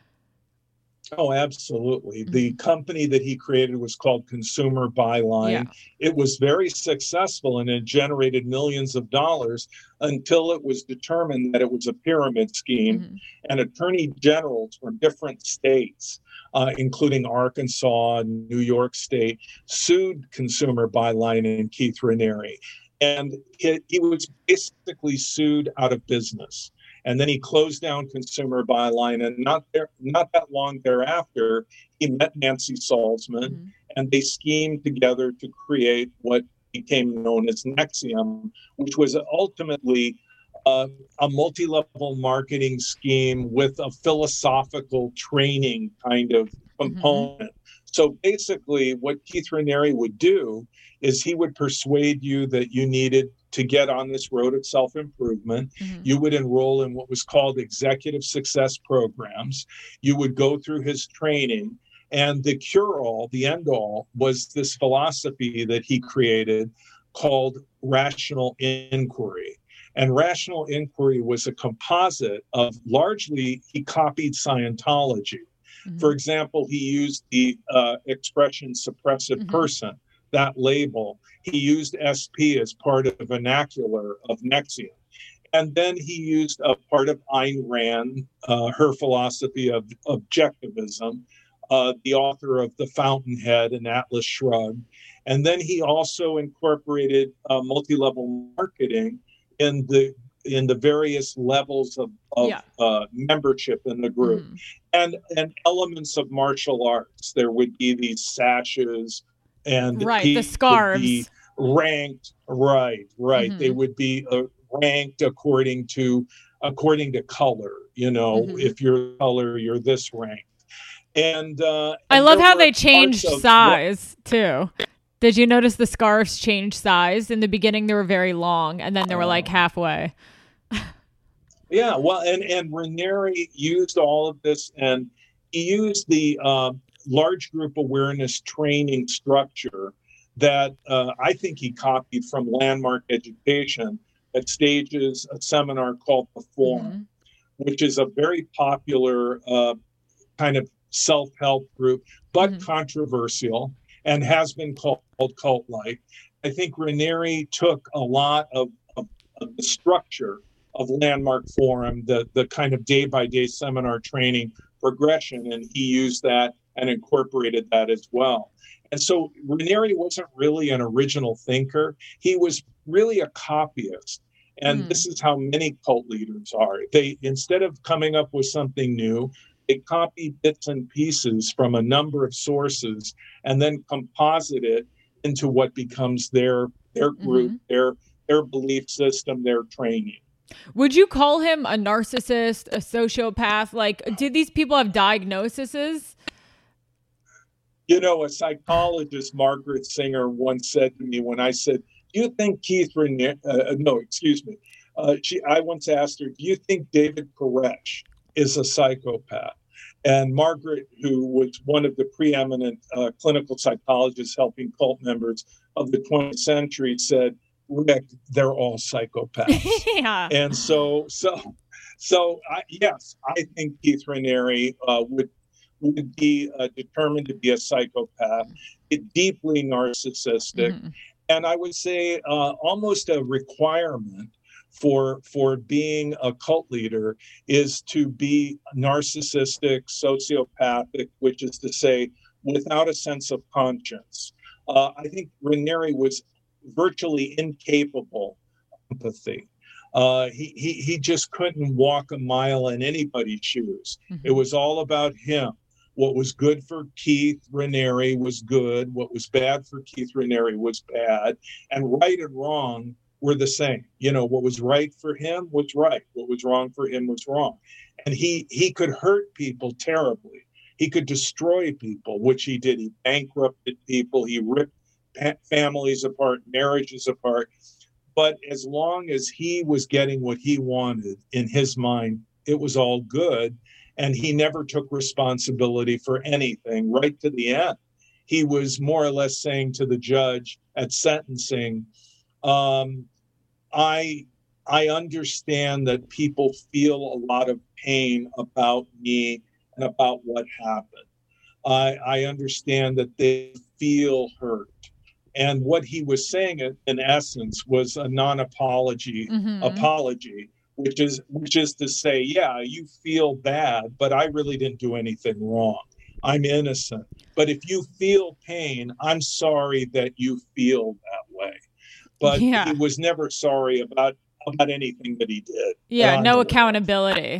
Oh, absolutely. Mm-hmm. The company that he created was called Consumer Byline. Yeah. It was very successful and it generated millions of dollars until it was determined that it was a pyramid scheme. Mm-hmm. And attorney generals from different states, uh, including Arkansas and New York State, sued Consumer Byline and Keith Raniere. And he, he was basically sued out of business. And then he closed down Consumer Byline, and not there, not that long thereafter, he met Nancy Salzman, mm-hmm. and they schemed together to create what became known as NXIVM, which was ultimately uh, a multi-level marketing scheme with a philosophical training kind of component. Mm-hmm. So basically, what Keith Raniere would do is he would persuade you that you needed to get on this road of self-improvement. Mm-hmm. You would enroll in what was called executive success programs. You would go through his training, and the cure-all, the end-all, was this philosophy that he created called rational inquiry. And rational inquiry was a composite of, largely, he copied Scientology. Mm-hmm. For example, he used the uh, expression suppressive mm-hmm. person, that label. He used S P as part of the vernacular of NXIVM. And then he used a part of Ayn Rand, uh, her philosophy of objectivism, uh, the author of The Fountainhead and Atlas Shrugged. And then he also incorporated uh, multi-level marketing in the in the various levels of, of yeah. uh, membership in the group. Mm-hmm. And, and elements of martial arts. There would be these sashes, and right, the scarves be ranked. Right, right. Mm-hmm. They would be uh, ranked according to according to color. You know, mm-hmm. if you're color, you're this ranked. And uh, I and love how they changed size what, too. Did you notice the scarves changed size? In the beginning, they were very long, and then they were uh, like halfway. yeah, well, and and Raniere used all of this, and he used the. Uh, large group awareness training structure that uh, I think he copied from Landmark Education that stages a seminar called The Forum, mm-hmm. which is a very popular uh, kind of self-help group, but mm-hmm. controversial, and has been called cult-like. I think Raniere took a lot of, of, of the structure of Landmark Forum, the, the kind of day-by-day seminar training progression, and he used that and incorporated that as well. And so Raniere wasn't really an original thinker. He was really a copyist. And mm. this is how many cult leaders are. They, instead of coming up with something new, they copy bits and pieces from a number of sources and then composite it into what becomes their their group, mm-hmm. their their belief system, their training. Would you call him a narcissist, a sociopath? Like, do these people have diagnoses? You know, a psychologist, Margaret Singer, once said to me when I said, do you think Keith Raniere, uh, no, excuse me. Uh, she, I once asked her, do you think David Koresh is a psychopath? And Margaret, who was one of the preeminent uh, clinical psychologists helping cult members of the twentieth century, said, Rick, they're all psychopaths. yeah. And so, so, So, I, yes, I think Keith Raniere uh, would would be uh, determined to be a psychopath, it, deeply narcissistic, Mm-hmm. and I would say uh, almost a requirement for for being a cult leader is to be narcissistic, sociopathic, which is to say, without a sense of conscience. Uh, I think Raniere was virtually incapable of empathy. Uh, he, he he just couldn't walk a mile in anybody's shoes. Mm-hmm. It was all about him. What was good for Keith Raniere was good. What was bad for Keith Raniere was bad. And right and wrong were the same. You know, what was right for him was right. What was wrong for him was wrong. And he he could hurt people terribly. He could destroy people, which he did. He bankrupted people. He ripped families apart, marriages apart. But as long as he was getting what he wanted, in his mind, it was all good. And he never took responsibility for anything right to the end. He was more or less saying to the judge at sentencing, um, I, I understand that people feel a lot of pain about me and about what happened. I, I understand that they feel hurt. And what he was saying, in essence, was a non-apology Mm-hmm. apology, which is which is to say, yeah, you feel bad, but I really didn't do anything wrong. I'm innocent. But if you feel pain, I'm sorry that you feel that way. But Yeah. he was never sorry about about anything that he did. Yeah, no accountability.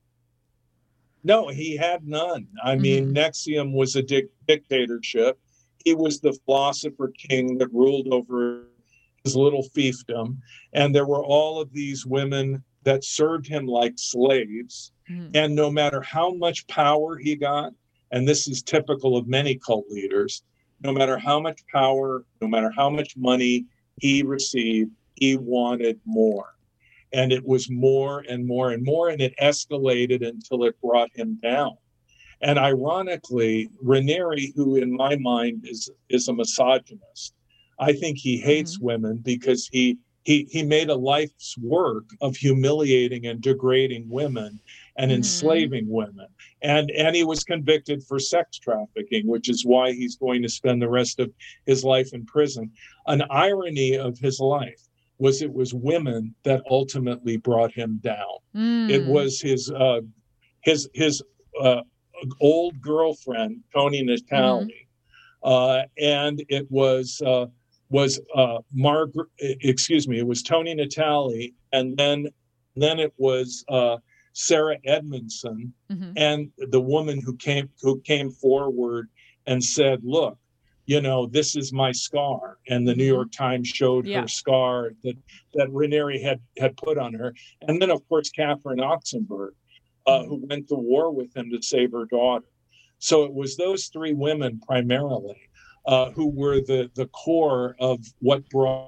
No, he had none. I mean, Mm-hmm. NXIVM was a dic- dictatorship. He was the philosopher king that ruled over his little fiefdom. And there were all of these women that served him like slaves. Mm-hmm. And no matter how much power he got, and this is typical of many cult leaders, no matter how much power, no matter how much money he received, he wanted more. And it was more and more and more, and it escalated until it brought him down. And ironically, Raniere, who in my mind is, is a misogynist, I think he hates Mm-hmm. women because he, he, he made a life's work of humiliating and degrading women and Mm-hmm. enslaving women. And, and he was convicted for sex trafficking, which is why he's going to spend the rest of his life in prison. An irony of his life was it was women that ultimately brought him down. Mm. It was his uh, his his uh, old girlfriend, Tony Natale, mm-hmm. uh, and it was uh, was uh, Margaret. Excuse me, it was Tony Natale, and then then it was uh, Sarah Edmondson, mm-hmm. and the woman who came who came forward and said, "Look, you know, this is my scar." And the New York Times showed yeah. her scar that, that Raniere had, had put on her. And then, of course, Catherine Oxenberg, uh, mm-hmm. who went to war with him to save her daughter. So it was those three women primarily uh, who were the, the core of what brought.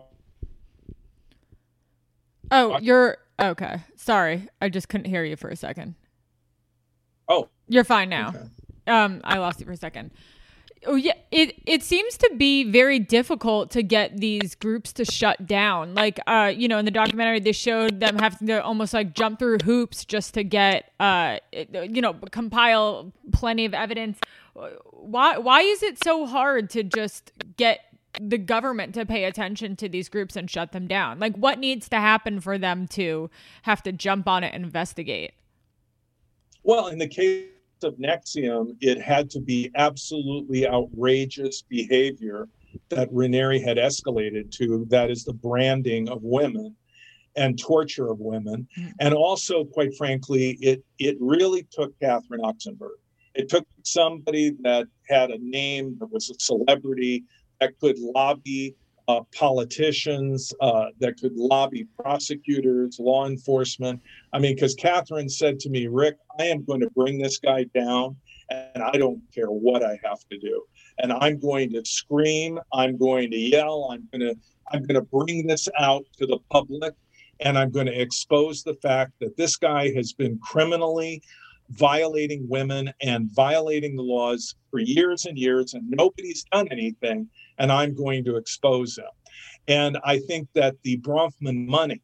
Oh, you're okay. Sorry. I just couldn't hear you for a second. Oh, you're fine now. Okay. Um, I lost you for a second. Oh yeah, it it seems to be very difficult to get these groups to shut down. Like, uh, you know, in the documentary, they showed them having to almost like jump through hoops just to get, uh, you know, compile plenty of evidence. Why why is it so hard to just get the government to pay attention to these groups and shut them down? Like, what needs to happen for them to have to jump on it and investigate? Well, in the case of NXIVM, it had to be absolutely outrageous behavior that Raniere had escalated to. That is the branding of women and torture of women. Mm-hmm. And also, quite frankly, it it really took Catherine Oxenberg. It took somebody that had a name, that was a celebrity, that could lobby uh, politicians, uh, that could lobby prosecutors, law enforcement. I mean, because Catherine said to me, "Rick, I am going to bring this guy down, and I don't care what I have to do. And I'm going to scream, I'm going to yell, I'm going to I'm going to bring this out to the public, and I'm going to expose the fact that this guy has been criminally violating women and violating the laws for years and years, and nobody's done anything, and I'm going to expose him." And I think that the Bronfman money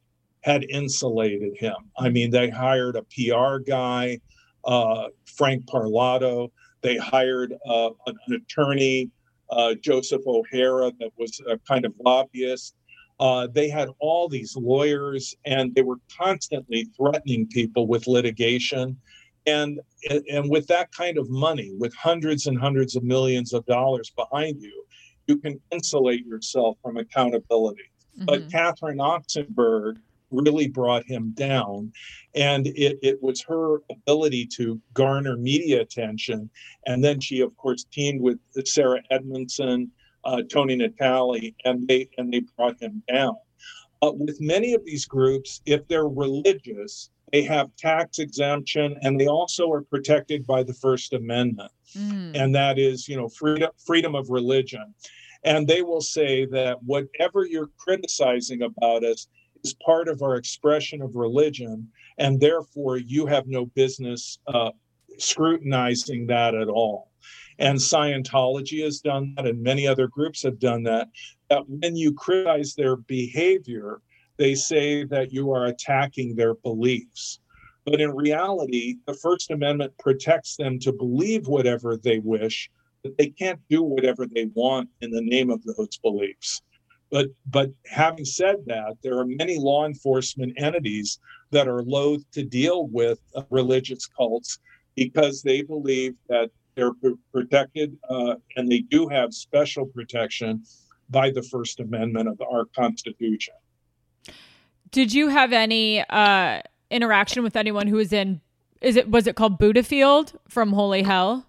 had insulated him. I mean, they hired a P R guy, uh, Frank Parlato. They hired uh, an, an attorney, uh, Joseph O'Hara, that was a kind of lobbyist. Uh, they had all these lawyers, and they were constantly threatening people with litigation. And, and with that kind of money, with hundreds and hundreds of millions of dollars behind you, you can insulate yourself from accountability. Mm-hmm. But Catherine Oxenberg really brought him down. And it, it was her ability to garner media attention. And then she, of course, teamed with Sarah Edmondson, uh, Tony Natale, and they, and they brought him down. Uh, with many of these groups, if they're religious, they have tax exemption, and they also are protected by the First Amendment. Mm. And that is, you know, freedom, freedom of religion. And they will say that whatever you're criticizing about us is part of our expression of religion, and therefore you have no business uh, scrutinizing that at all. And Scientology has done that, and many other groups have done that, that when you criticize their behavior, they say that you are attacking their beliefs. But in reality, the First Amendment protects them to believe whatever they wish, but they can't do whatever they want in the name of those beliefs. But but having said that, there are many law enforcement entities that are loath to deal with uh, religious cults because they believe that they're p- protected uh, and they do have special protection by the First Amendment of our Constitution. Did you have any uh, interaction with anyone who was in, is it, was it called Buddhafield from Holy Hell?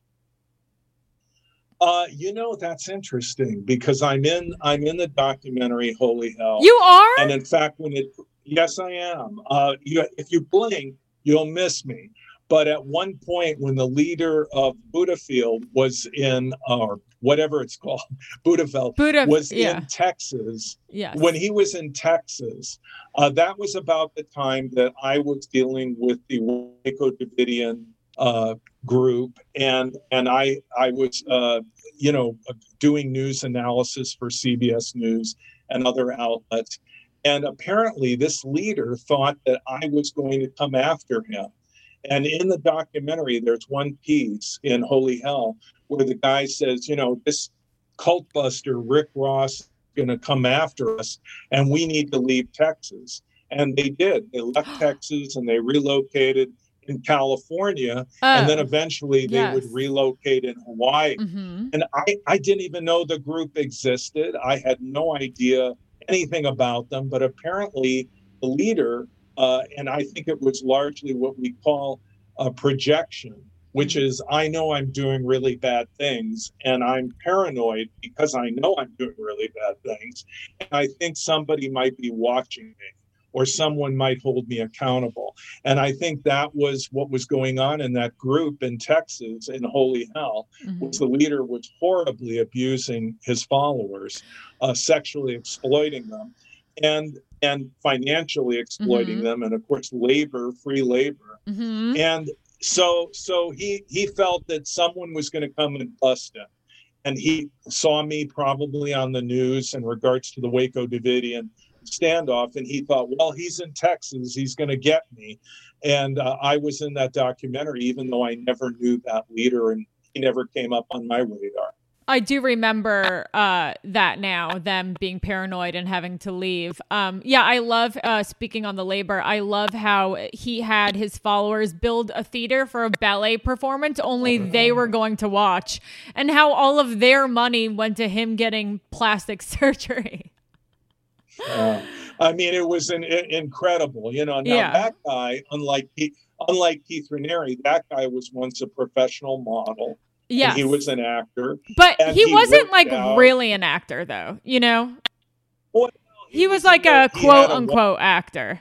Uh, you know, that's interesting because I'm in, I'm in the documentary Holy Hell. You are? And in fact, when it, yes, I am. Uh, you, if you blink, you'll miss me. But at one point when the leader of Buddhafield was in, or whatever it's called, Buddhafield, Buddha, was yeah. in Texas. Yes. When he was in Texas, uh, that was about the time that I was dealing with the Waco Davidian uh, group. And and I, I was, uh, you know, doing news analysis for C B S News and other outlets. And apparently this leader thought that I was going to come after him. And in the documentary, there's one piece in Holy Hell where the guy says, you know, this cult buster, Rick Ross, is going to come after us, and we need to leave Texas. And they did. They left Texas and they relocated in California. Oh, and then eventually they yes. would relocate in Hawaii. Mm-hmm. And I, I didn't even know the group existed. I had no idea anything about them. But apparently the leader, Uh, and I think it was largely what we call a projection, which mm-hmm. is I know I'm doing really bad things and I'm paranoid because I know I'm doing really bad things. And I think somebody might be watching me or someone might hold me accountable. And I think that was what was going on in that group in Texas in Holy Hell, mm-hmm. was the leader was horribly abusing his followers, uh, sexually exploiting them. And and financially exploiting mm-hmm. them, and of course labor, free labor. Mm-hmm. And so so he he felt that someone was going to come and bust him. And he saw me probably on the news in regards to the Waco Davidian standoff, and he thought, well, he's in Texas, he's going to get me. And uh, I was in that documentary, even though I never knew that leader, and he never came up on my radar. I do remember uh, that now, them being paranoid and having to leave. Um, yeah, I love, uh, speaking on the labor, I love how he had his followers build a theater for a ballet performance, only they were going to watch, and how all of their money went to him getting plastic surgery. Uh, I mean, it was an, an incredible, you know, now yeah. that guy, unlike, unlike Keith Raniere, that guy was once a professional model. Yeah, he was an actor, but he, he wasn't like out. really an actor, though. You know, well, he, he was, was like a quote unquote a, actor.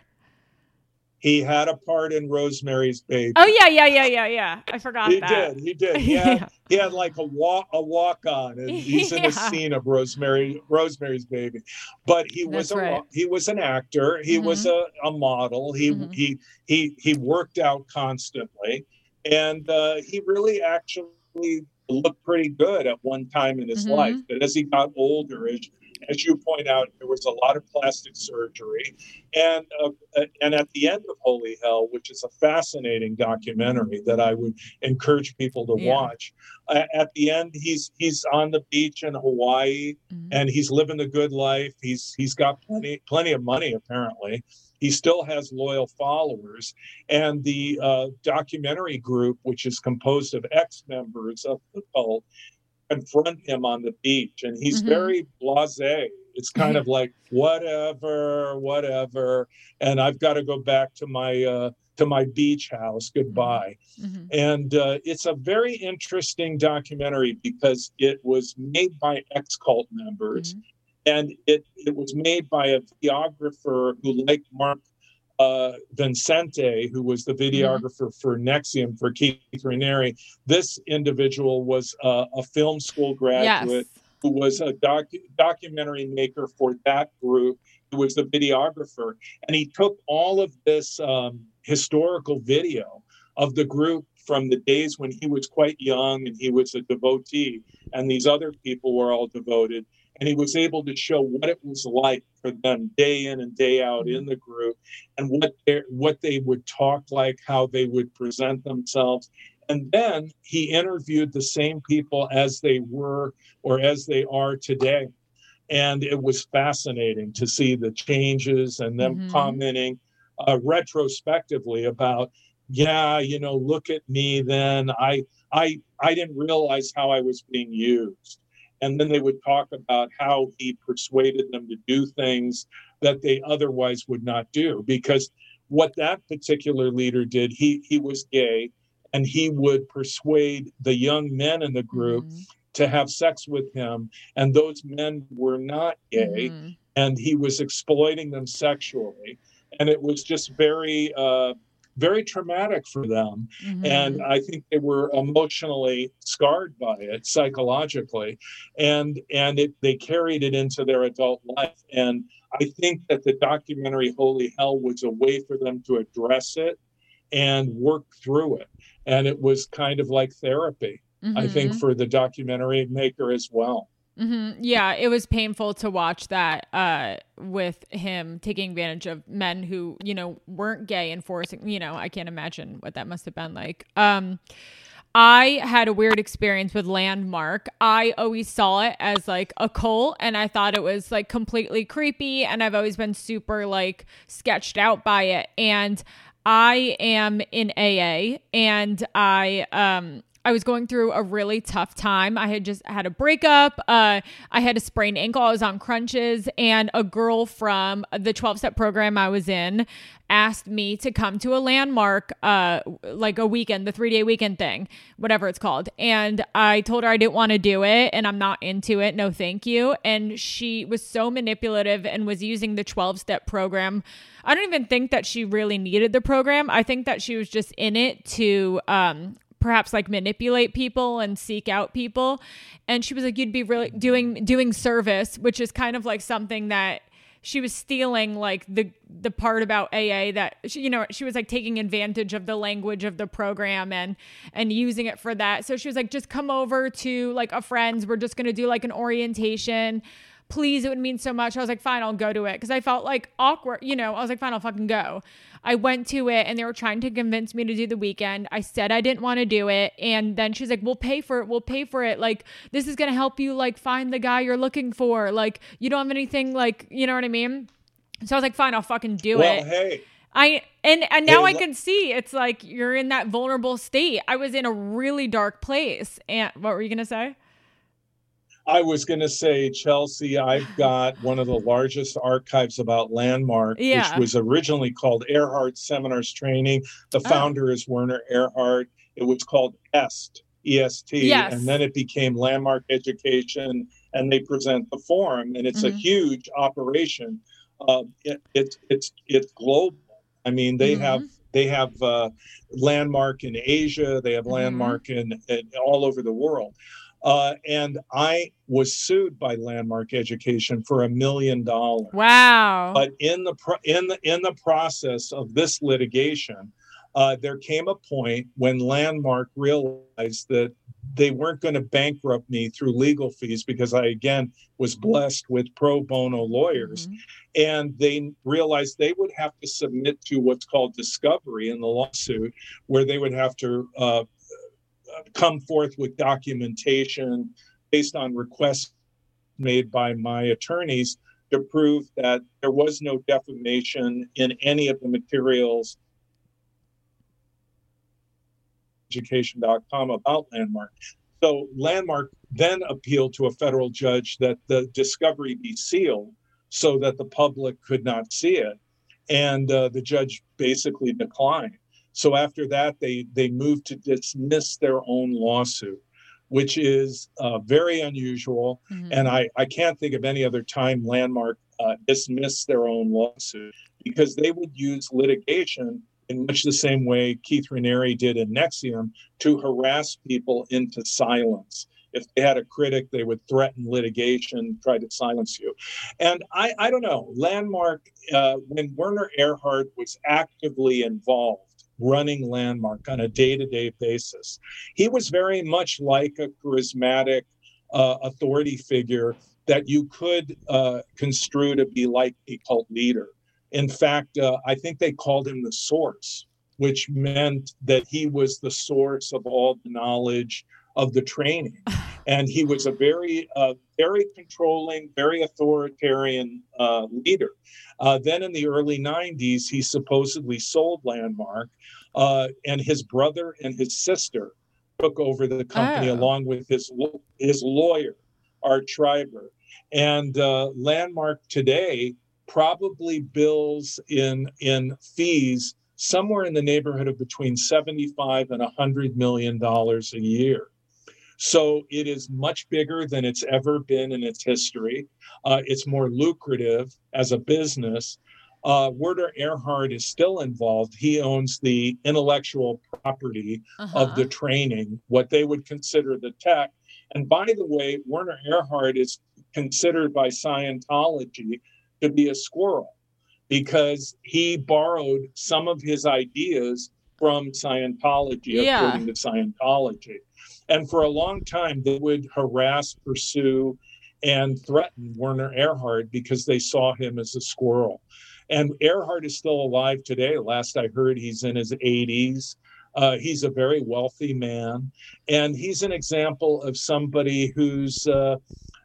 He had a part in Rosemary's Baby. Oh yeah, yeah, yeah, yeah, yeah. I forgot he that. He did. He did. He had yeah. he had like a walk a walk on, and he's in yeah. a scene of Rosemary Rosemary's Baby. But he was That's a right. he was an actor. He mm-hmm. was a, a model. He mm-hmm. he he he worked out constantly, and uh, he really actually. looked pretty good at one time in his mm-hmm. life, but as he got older, as, as you point out, there was a lot of plastic surgery. And, uh, and at the end of Holy Hell, which is a fascinating documentary that I would encourage people to Yeah. watch, uh, at the end, he's he's on the beach in Hawaii, mm-hmm. and he's living the good life. He's he's got plenty plenty of money, apparently. He still has loyal followers. And the uh, documentary group, which is composed of ex-members of the cult, confront him on the beach, and he's mm-hmm. very blasé. It's kind of like whatever, whatever, and I've got to go back to my uh, to my beach house. Goodbye. Mm-hmm. And uh, it's a very interesting documentary because it was made by ex-cult members, mm-hmm. and it it was made by a videographer who, like Mark Uh, Vincente, who was the videographer mm-hmm. for Nexium for Keith Raniere. This individual was uh, a film school graduate yes. who was a docu- documentary maker for that group, who was the videographer. And he took all of this um, historical video of the group from the days when he was quite young and he was a devotee, and these other people were all devoted. And he was able to show what it was like for them day in and day out in the group, and what they what they would talk like, how they would present themselves. And then he interviewed the same people as they were or as they are today. And it was fascinating to see the changes and them mm-hmm. commenting uh, retrospectively about, yeah, you know, look at me then. I I I didn't realize how I was being used. And then they would talk about how he persuaded them to do things that they otherwise would not do. Because what that particular leader did, he he was gay, and he would persuade the young men in the group mm-hmm. to have sex with him. And those men were not gay, mm-hmm. and he was exploiting them sexually. And it was just very... Uh, very traumatic for them. Mm-hmm. And I think they were emotionally scarred by it psychologically. And and it, they carried it into their adult life. And I think that the documentary Holy Hell was a way for them to address it and work through it. And it was kind of like therapy, mm-hmm. I think, for the documentary maker as well. Mm-hmm. Yeah, it was painful to watch that uh, with him taking advantage of men who, you know, weren't gay and forcing, you know, I can't imagine what that must have been like. Um, I had a weird experience with Landmark. I always saw it as like a cult, and I thought it was like completely creepy, and I've always been super like sketched out by it. And I am in A A, and I, um, I was going through a really tough time. I had just had a breakup. Uh, I had a sprained ankle. I was on crutches, and a girl from the twelve-step program I was in asked me to come to a Landmark, uh, like a weekend, the three-day weekend thing, whatever it's called. And I told her I didn't want to do it, and I'm not into it. No, thank you. And she was so manipulative and was using the twelve-step program. I don't even think that she really needed the program. I think that she was just in it to... Um, perhaps like manipulate people and seek out people. And she was like, you'd be really doing, doing service, which is kind of like something that she was stealing, like the, the part about A A that she, you know, she was like taking advantage of the language of the program and, and using it for that. So she was like, just come over to like a friend's. We're just going to do like an orientation. Please, it would mean so much. I was like, fine, I'll go to it. Cause I felt like awkward, you know, I was like, fine, I'll fucking go. I went to it, and they were trying to convince me to do the weekend. I said I didn't want to do it. And then she's like, we'll pay for it. We'll pay for it. Like, this is going to help you like find the guy you're looking for. Like, you don't have anything like, you know what I mean? So I was like, fine, I'll fucking do well, it. Hey. I, and, and now hey, I can see it's like, you're in that vulnerable state. I was in a really dark place. And what were you going to say? I was going to say, Chelsea, I've got one of the largest archives about Landmark, yeah. which was originally called Earhart Seminars Training. The founder oh. is Werner Earhart. It was called EST, E S T, yes. and then it became Landmark Education, and they present the forum, and it's mm-hmm. a huge operation. Uh, it, it, it's it's global. I mean, they mm-hmm. have they have uh, Landmark in Asia. They have Landmark mm-hmm. in, in all over the world. Uh, and I was sued by Landmark Education for a million dollars. Wow! But in the pro- in the in the process of this litigation, uh, there came a point when Landmark realized that they weren't going to bankrupt me through legal fees because I, again, was blessed with pro bono lawyers. Mm-hmm. And they realized they would have to submit to what's called discovery in the lawsuit, where they would have to uh, come forth with documentation based on requests made by my attorneys to prove that there was no defamation in any of the materials education dot com about Landmark. So Landmark then appealed to a federal judge that the discovery be sealed so that the public could not see it. And uh, the judge basically declined. So after that, they, they moved to dismiss their own lawsuit, which is uh, very unusual. Mm-hmm. And I, I can't think of any other time Landmark uh, dismissed their own lawsuit, because they would use litigation in much the same way Keith Raniere did in Nexium to harass people into silence. If they had a critic, they would threaten litigation, try to silence you. And I, I don't know, Landmark, uh, when Werner Erhard was actively involved running Landmark on a day-to-day basis, he was very much like a charismatic uh, authority figure that you could uh, construe to be like a cult leader. In fact, uh, I think they called him the source, which meant that he was the source of all the knowledge of the training. And he was a very, uh, very controlling, very authoritarian uh, leader. Uh, then in the early nineties, he supposedly sold Landmark, uh, and his brother and his sister took over the company oh. along with his, his lawyer, Art Schreiber. And uh, Landmark today probably bills in in fees somewhere in the neighborhood of between seventy-five and one hundred million dollars a year. So it is much bigger than it's ever been in its history. Uh, it's more lucrative as a business. Uh, Werner Erhard is still involved. He owns the intellectual property uh-huh. of the training, what they would consider the tech. And by the way, Werner Erhard is considered by Scientology to be a squirrel, because he borrowed some of his ideas from Scientology, yeah. according to Scientology. And for a long time, they would harass, pursue, and threaten Werner Erhard because they saw him as a squirrel. And Erhard is still alive today. Last I heard, he's in his eighties. Uh, he's a very wealthy man. And he's an example of somebody who's uh,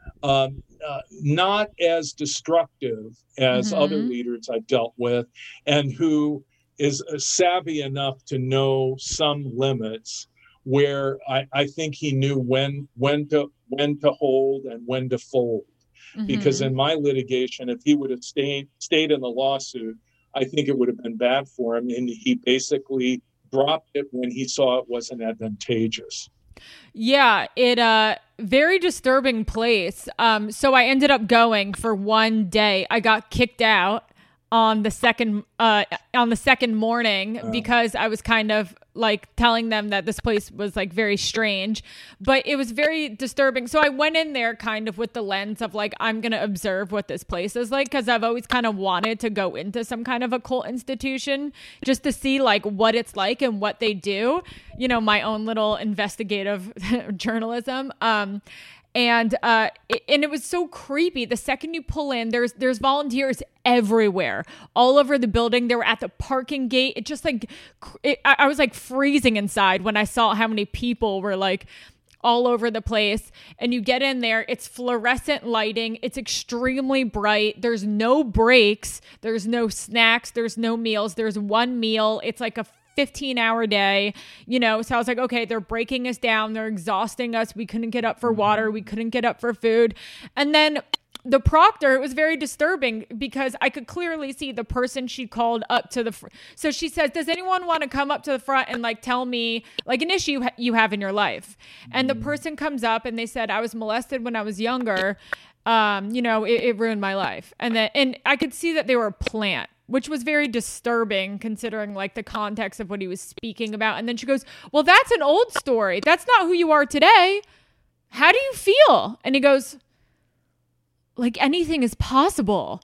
um, uh, not as destructive as mm-hmm. other leaders I've dealt with, and who is savvy enough to know some limits, where I, I think he knew when when to when to hold and when to fold. Mm-hmm. Because in my litigation, if he would have stayed stayed in the lawsuit, I think it would have been bad for him. And he basically dropped it when he saw it wasn't advantageous. Yeah, it uh very disturbing place. Um, so I ended up going for one day. I got kicked out on the second uh on the second morning oh. because I was kind of like telling them that this place was like very strange, but it was very disturbing. So I went in there kind of with the lens of like, I'm going to observe what this place is like, because I've always kind of wanted to go into some kind of a cult institution just to see like what it's like and what they do, you know, my own little investigative journalism. Um, And uh, it, and it was so creepy. The second you pull in, there's there's volunteers everywhere, all over the building. They were at the parking gate. It just like, it, I, I was like freezing inside when I saw how many people were like all over the place. And you get in there, it's fluorescent lighting. It's extremely bright. There's no breaks. There's no snacks. There's no meals. There's one meal. It's like a fifteen hour day, you know? So I was like, okay, they're breaking us down. They're exhausting us. We couldn't get up for water. We couldn't get up for food. And then the proctor, it was very disturbing because I could clearly see the person she called up to the, fr- so she says, does anyone want to come up to the front and like tell me like an issue you have in your life? And the person comes up and they said, I was molested when I was younger. Um, you know, it, it ruined my life. And then, and I could see that they were a plant, which was very disturbing considering like the context of what he was speaking about. And then she goes, well, that's an old story. That's not who you are today. How do you feel? And he goes, like anything is possible.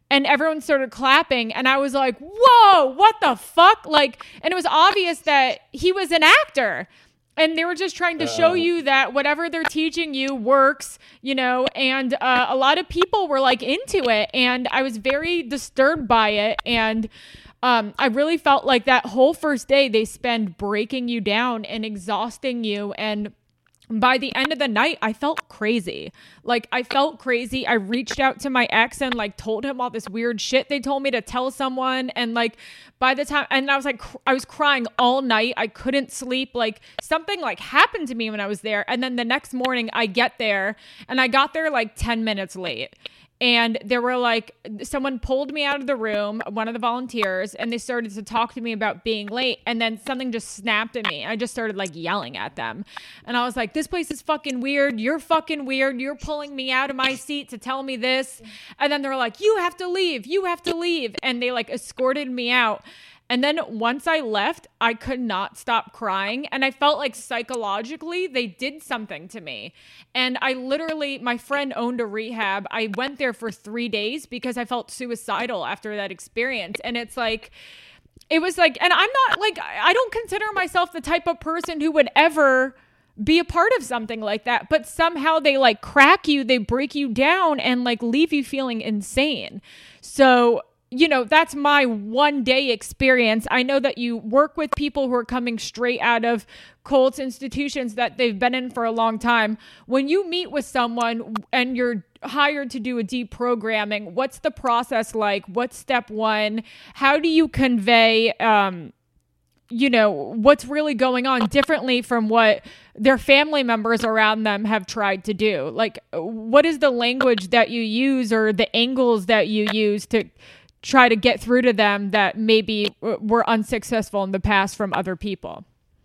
and everyone started clapping. And I was like, whoa, what the fuck? Like, and it was obvious that he was an actor. And they were just trying to show you that whatever they're teaching you works, you know, and uh, a lot of people were like into it. And I was very disturbed by it. And um, I really felt like that whole first day they spend breaking you down and exhausting you. And by the end of the night, I felt crazy. Like, I felt crazy. I reached out to my ex and like told him all this weird shit they told me to tell someone. And like, by the time, and I was like, cr- I was crying all night. I couldn't sleep. Like, something like happened to me when I was there. And then the next morning I get there, and I got there like ten minutes late. And there were like, someone pulled me out of the room, one of the volunteers, and they started to talk to me about being late. And then something just snapped at me. I just started like yelling at them. And I was like, this place is fucking weird. You're fucking weird. You're pulling me out of my seat to tell me this. And then they're like, you have to leave. You have to leave. And they like escorted me out. And then once I left, I could not stop crying. And I felt like psychologically they did something to me. And I literally, my friend owned a rehab. I went there for three days because I felt suicidal after that experience. And it's like, it was like, and I'm not like, I don't consider myself the type of person who would ever be a part of something like that. But somehow they like crack you, they break you down and like leave you feeling insane. So, you know, that's my one day experience. I know that you work with people who are coming straight out of cults, institutions that they've been in for a long time. When you meet with someone and you're hired to do a deprogramming, what's the process like? What's step one? How do you convey, um, you know, what's really going on differently from what their family members around them have tried to do? Like, what is the language that you use or the angles that you use to try to get through to them that maybe were unsuccessful in the past from other people?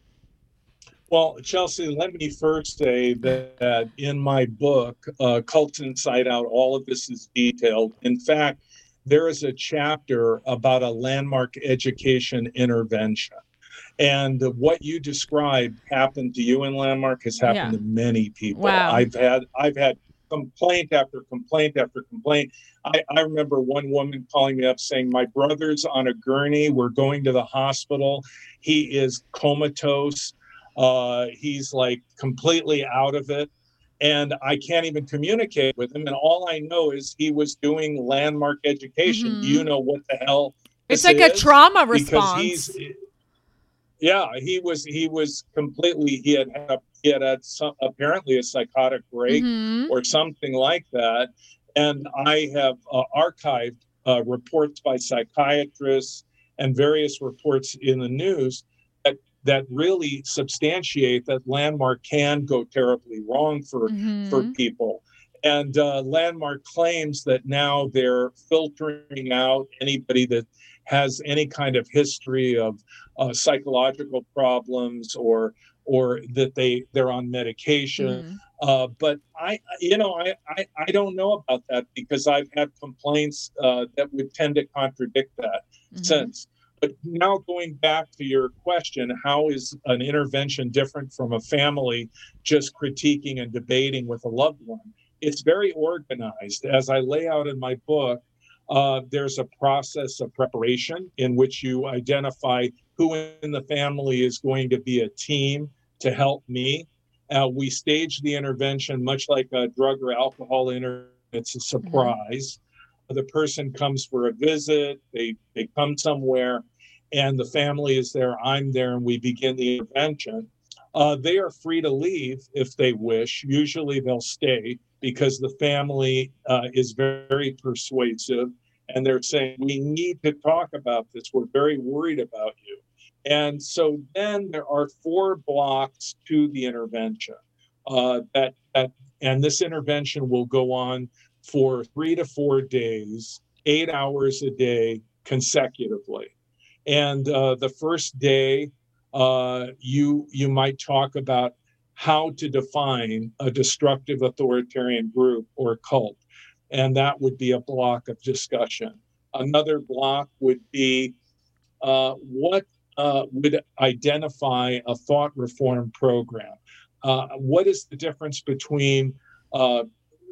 Well, Chelsea, let me first say that in my book, uh, Cults Inside Out, all of this is detailed. In fact, there is a chapter about a landmark education intervention. And what you described happened to you in Landmark has happened Yeah. to many people. Wow. I've had, I've had complaint after complaint after complaint. I, I remember one woman calling me up saying, my brother's on a gurney. We're going to the hospital. He is comatose. Uh, he's like completely out of it. And I can't even communicate with him. And all I know is he was doing landmark education. Mm-hmm. Do you know what the hell It's this like a is? trauma Because response. he's, yeah, he was, he was completely, he had had, he had, had some, apparently a psychotic break Mm-hmm. or something like that. And I have uh, archived uh, reports by psychiatrists and various reports in the news that, that really substantiate that Landmark can go terribly wrong for, Mm-hmm. for people. And uh, Landmark claims that now they're filtering out anybody that has any kind of history of uh, psychological problems or or that they they're on medication. Mm-hmm. Uh, but I, you know, I, I I don't know about that because I've had complaints uh, that would tend to contradict that Mm-hmm. since. But now going back to your question, how is an intervention different from a family just critiquing and debating with a loved one? It's very organized. As I lay out in my book, uh, there's a process of preparation in which you identify who in the family is going to be a team to help me. Uh, we stage the intervention much like a drug or alcohol intervention. It's a surprise. Mm-hmm. The person comes for a visit. They, they come somewhere, and the family is there. I'm there, and we begin the intervention. Uh, they are free to leave if they wish. Usually they'll stay because the family uh, is very, very persuasive. And they're saying, we need to talk about this. We're very worried about you. And so then there are four blocks to the intervention. Uh, that that and this intervention will go on for three to four days, eight hours a day consecutively. And uh, the first day, uh, you you might talk about how to define a destructive authoritarian group or cult. And that would be a block of discussion. Another block would be uh, what uh, would identify a thought reform program. Uh, what is the difference between uh,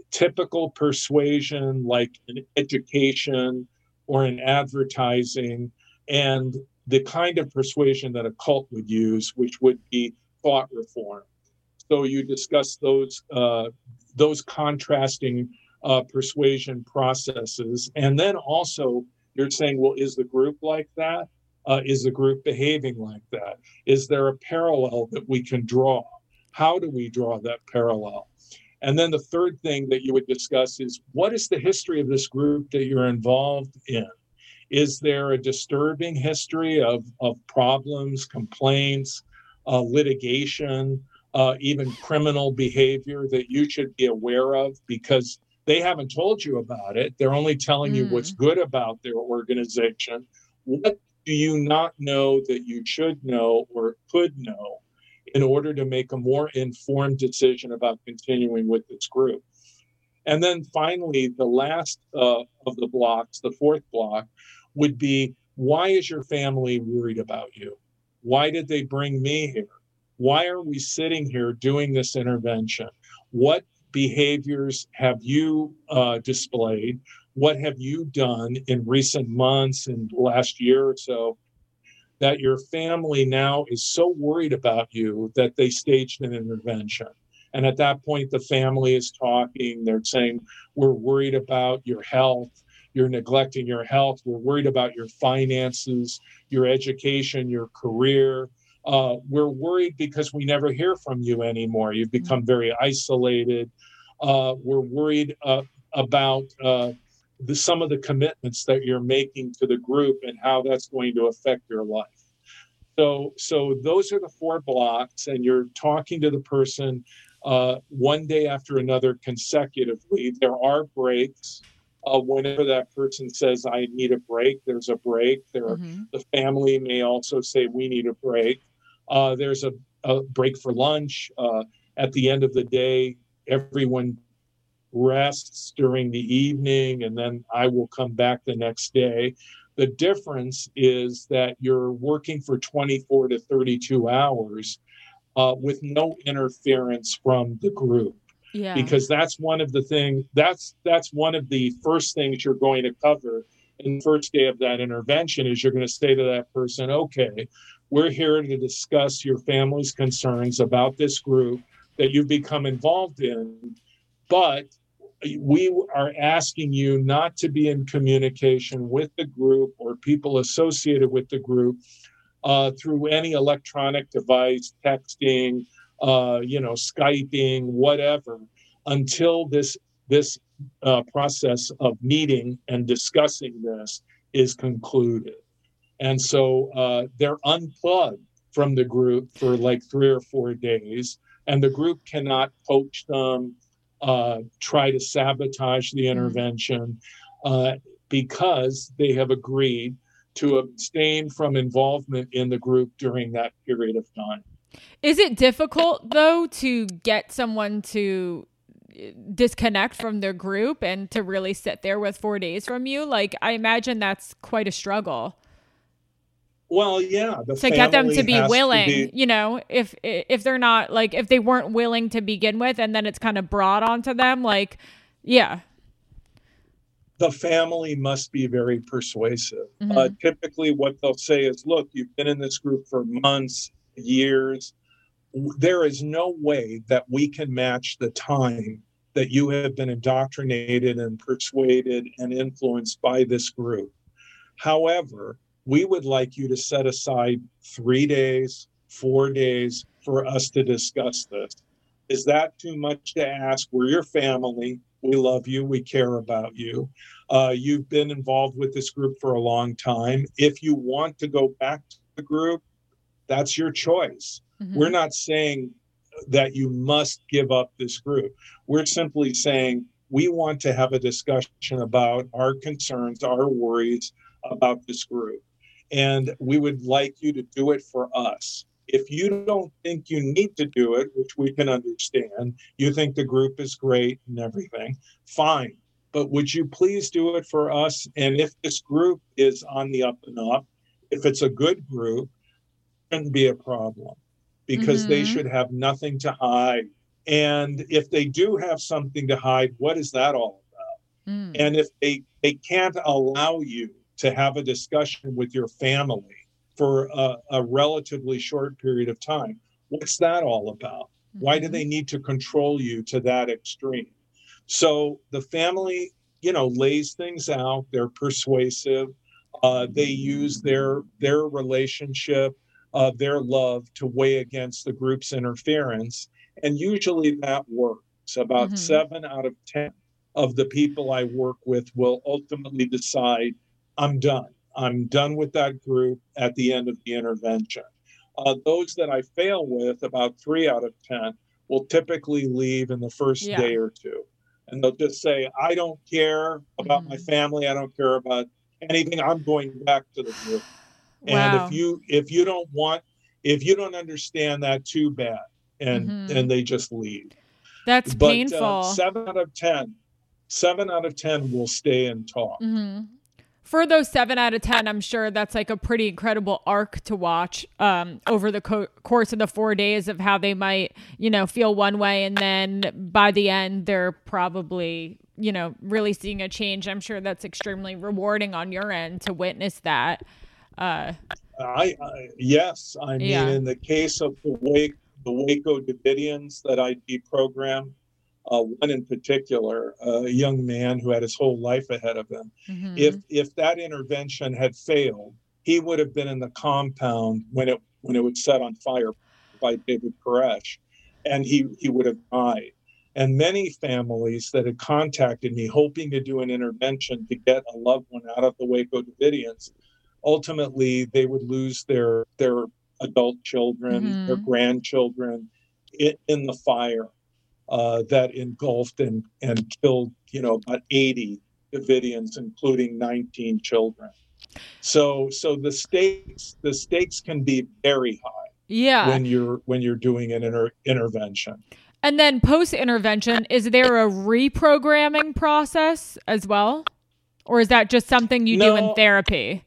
typical persuasion like in education or in advertising, and the kind of persuasion that a cult would use, which would be thought reform. So you discuss those uh, those contrasting uh, persuasion processes. And then also you're saying, well, is the group like that? Uh, is the group behaving like that? Is there a parallel that we can draw? How do we draw that parallel? And then the third thing that you would discuss is, what is the history of this group that you're involved in? Is there a disturbing history of, of problems, complaints, uh, litigation, uh, even criminal behavior that you should be aware of? Because they haven't told you about it. They're only telling mm. you what's good about their organization. What do you not know that you should know or could know in order to make a more informed decision about continuing with this group? And then finally, the last uh, of the blocks, the fourth block, would be, why is your family worried about you? Why did they bring me here? Why are we sitting here doing this intervention? What behaviors have you uh, displayed? What have you done in recent months and last year or so that your family now is so worried about you that they staged an intervention? And at that point, the family is talking. They're saying, we're worried about your health. You're neglecting your health. We're worried about your finances, your education, your career. Uh, we're worried because we never hear from you anymore. You've become very isolated. Uh, we're worried uh, about uh, the, some of the commitments that you're making to the group and how that's going to affect your life. So, so those are the four blocks, and you're talking to the person uh, one day after another consecutively. There are breaks. Uh, whenever that person says, I need a break, there's a break. There, mm-hmm. The family may also say, we need a break. Uh, there's a, a break for lunch. Uh, at the end of the day, everyone rests during the evening, and then I will come back the next day. The difference is that you're working for twenty-four to thirty-two hours uh, with no interference from the group. Yeah. Because that's one of the things, that's that's one of the first things you're going to cover in the first day of that intervention is you're going to say to that person, okay, we're here to discuss your family's concerns about this group that you've become involved in, but we are asking you not to be in communication with the group or people associated with the group uh, through any electronic device, texting, uh, you know, Skyping, whatever, until this this uh, process of meeting and discussing this is concluded. And so uh, they're unplugged from the group for like three or four days, and the group cannot poach them, uh, try to sabotage the intervention, uh, because they have agreed to abstain from involvement in the group during that period of time. Is it difficult, though, to get someone to disconnect from their group and to really sit there with four days from you? Like, I imagine that's quite a struggle. Well, yeah. The to get them to be willing, to be... you know, if if they're not, like, if they weren't willing to begin with and then it's kind of brought onto them, like, yeah. The family must be very persuasive. Mm-hmm. Uh, typically what they'll say is, look, you've been in this group for months, years. There is no way that we can match the time that you have been indoctrinated and persuaded and influenced by this group. However, we would like you to set aside three days, four days for us to discuss this. Is that too much to ask? We're your family. We love you. We care about you. Uh, you've been involved with this group for a long time. If you want to go back to the group, that's your choice. Mm-hmm. We're not saying that you must give up this group. We're simply saying we want to have a discussion about our concerns, our worries about this group. And we would like you to do it for us. If you don't think you need to do it, which we can understand, you think the group is great and everything, fine. But would you please do it for us? And if this group is on the up and up, if it's a good group, it shouldn't be a problem, because mm-hmm. they should have nothing to hide. And if they do have something to hide, what is that all about? Mm. And if they, they can't allow you to have a discussion with your family for a, a relatively short period of time, what's that all about? Mm-hmm. Why do they need to control you to that extreme? So the family, you know, lays things out. They're persuasive. Uh, they use their their relationship, uh, their love to weigh against the group's interference. And usually that works. About mm-hmm. seven out of ten of the people I work with will ultimately decide, I'm done. I'm done with that group at the end of the intervention. Uh, those that I fail with, about three out of ten, will typically leave in the first yeah. day or two. And they'll just say, I don't care about mm-hmm. my family. I don't care about anything. I'm going back to the group. Wow. And if you if you don't want, if you don't understand that, too bad. And mm-hmm. and they just leave. That's but, painful. Uh, seven out of ten, seven out of ten will stay and talk. Mm-hmm. For those seven out of ten, I'm sure that's like a pretty incredible arc to watch um, over the co- course of the four days of how they might, you know, feel one way. And then by the end, they're probably, you know, really seeing a change. I'm sure that's extremely rewarding on your end to witness that. Uh, I, I yes. I mean, yeah. in the case of the Wake, the Waco Davidians that I deprogrammed, Uh, one in particular, a young man who had his whole life ahead of him. Mm-hmm. If if that intervention had failed, he would have been in the compound when it when it was set on fire by David Koresh, and he, he would have died. And many families that had contacted me hoping to do an intervention to get a loved one out of the Waco Davidians, ultimately they would lose their their adult children, mm-hmm. their grandchildren in, in the fire. Uh, that engulfed and, and killed, you know, about eighty Davidians, including nineteen children. So, so the stakes, the stakes can be very high. Yeah. When you're when you're doing an inter- intervention. And then post intervention, is there a reprogramming process as well, or is that just something you no, do in therapy?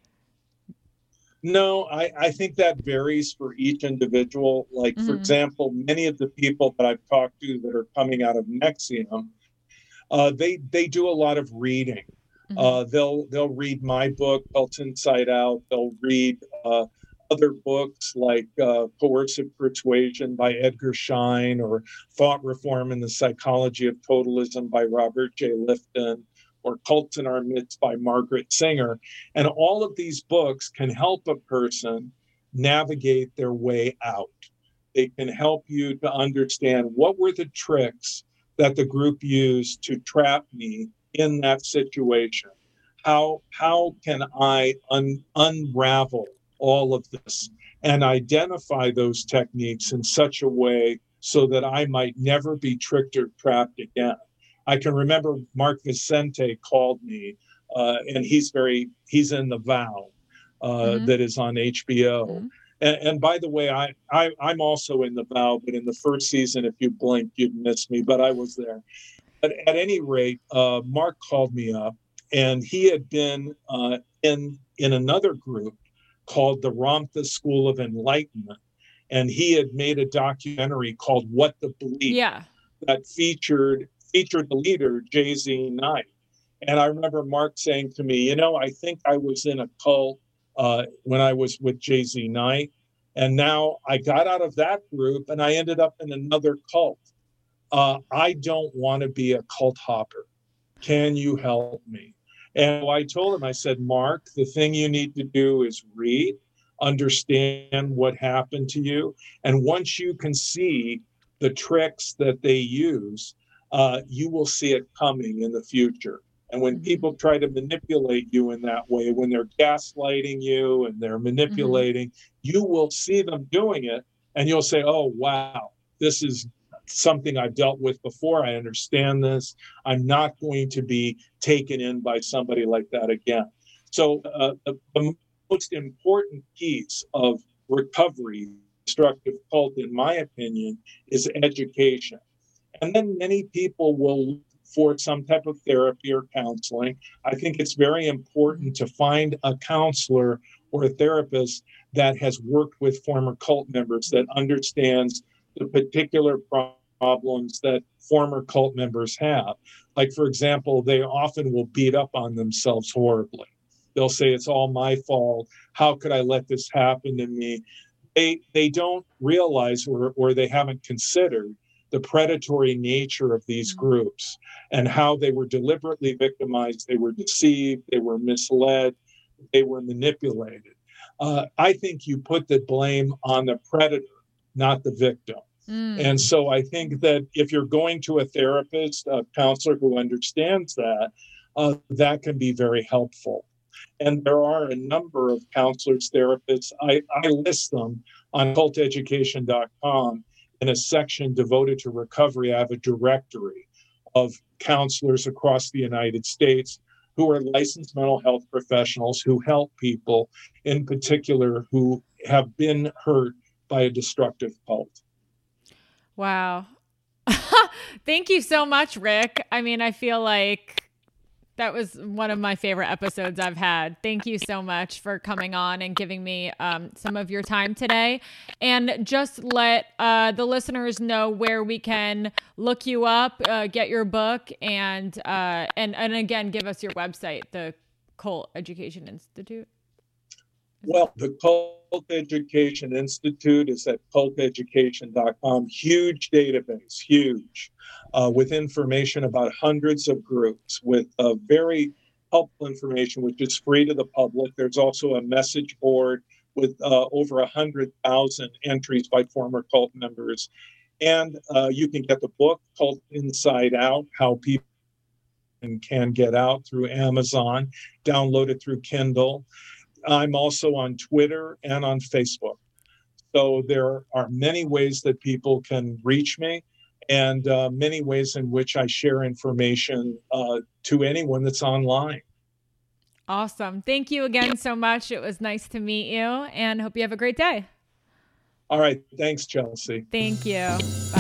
No, I, I think that varies for each individual. Like, mm-hmm. for example, many of the people that I've talked to that are coming out of NXIVM, uh, they they do a lot of reading. Mm-hmm. Uh, they'll they'll read my book, Cult Inside Out. They'll read uh, other books like uh, Coercive Persuasion by Edgar Schein, or Thought Reform and the Psychology of Totalism by Robert J. Lifton, or Cults in Our Midst by Margaret Singer. And all of these books can help a person navigate their way out. They can help you to understand what were the tricks that the group used to trap me in that situation. How, how can I un, unravel all of this and identify those techniques in such a way so that I might never be tricked or trapped again? I can remember Mark Vicente called me, uh, and he's very, he's in The Vow uh, mm-hmm. that is on H B O. Mm-hmm. And, and by the way, I, I, I'm also in The Vow, but in the first season, if you blinked, you'd miss me, but I was there. But at any rate, uh, Mark called me up, and he had been uh, in, in another group called the Ramtha School of Enlightenment. And he had made a documentary called What the Belief yeah. that featured featured the leader, J Z Knight. And I remember Mark saying to me, you know, I think I was in a cult uh, when I was with J Z Knight. And now I got out of that group and I ended up in another cult. Uh, I don't want to be a cult hopper. Can you help me? And I told him, I said, Mark, the thing you need to do is read, understand what happened to you. And once you can see the tricks that they use, Uh, you will see it coming in the future. And when mm-hmm. people try to manipulate you in that way, when they're gaslighting you and they're manipulating, mm-hmm. you will see them doing it and you'll say, oh, wow, this is something I've dealt with before. I understand this. I'm not going to be taken in by somebody like that again. So uh, the, the most important piece of recovery, destructive cult, in my opinion, is education. And then many people will look for some type of therapy or counseling. I think it's very important to find a counselor or a therapist that has worked with former cult members, that understands the particular problems that former cult members have. Like, for example, they often will beat up on themselves horribly. They'll say, it's all my fault. How could I let this happen to me? They they don't realize, or, or they haven't considered the predatory nature of these groups and how they were deliberately victimized, they were deceived, they were misled, they were manipulated. Uh, I think you put the blame on the predator, not the victim. Mm. And so I think that if you're going to a therapist, a counselor who understands that, uh, that can be very helpful. And there are a number of counselors, therapists. I, I list them on cult education dot com in a section devoted to recovery. I have a directory of counselors across the United States who are licensed mental health professionals who help people in particular who have been hurt by a destructive cult. Wow. Thank you so much, Rick. I mean, I feel like that was one of my favorite episodes I've had. Thank you so much for coming on and giving me um, some of your time today. And just let uh, the listeners know where we can look you up, uh, get your book, and, uh, and and again, give us your website, the Cult Education Institute. Well, the Cult Education Institute is at cult education dot com. Huge database, huge. Uh, with information about hundreds of groups, with uh, very helpful information, which is free to the public. There's also a message board with uh, over one hundred thousand entries by former cult members. And uh, you can get the book, Cult Inside Out, How People Can Get Out, through Amazon, download it through Kindle. I'm also on Twitter and on Facebook. So there are many ways that people can reach me, and uh, many ways in which I share information uh, to anyone that's online. Awesome. Thank you again so much. It was nice to meet you, and hope you have a great day. All right. Thanks, Chelsea. Thank you. Bye.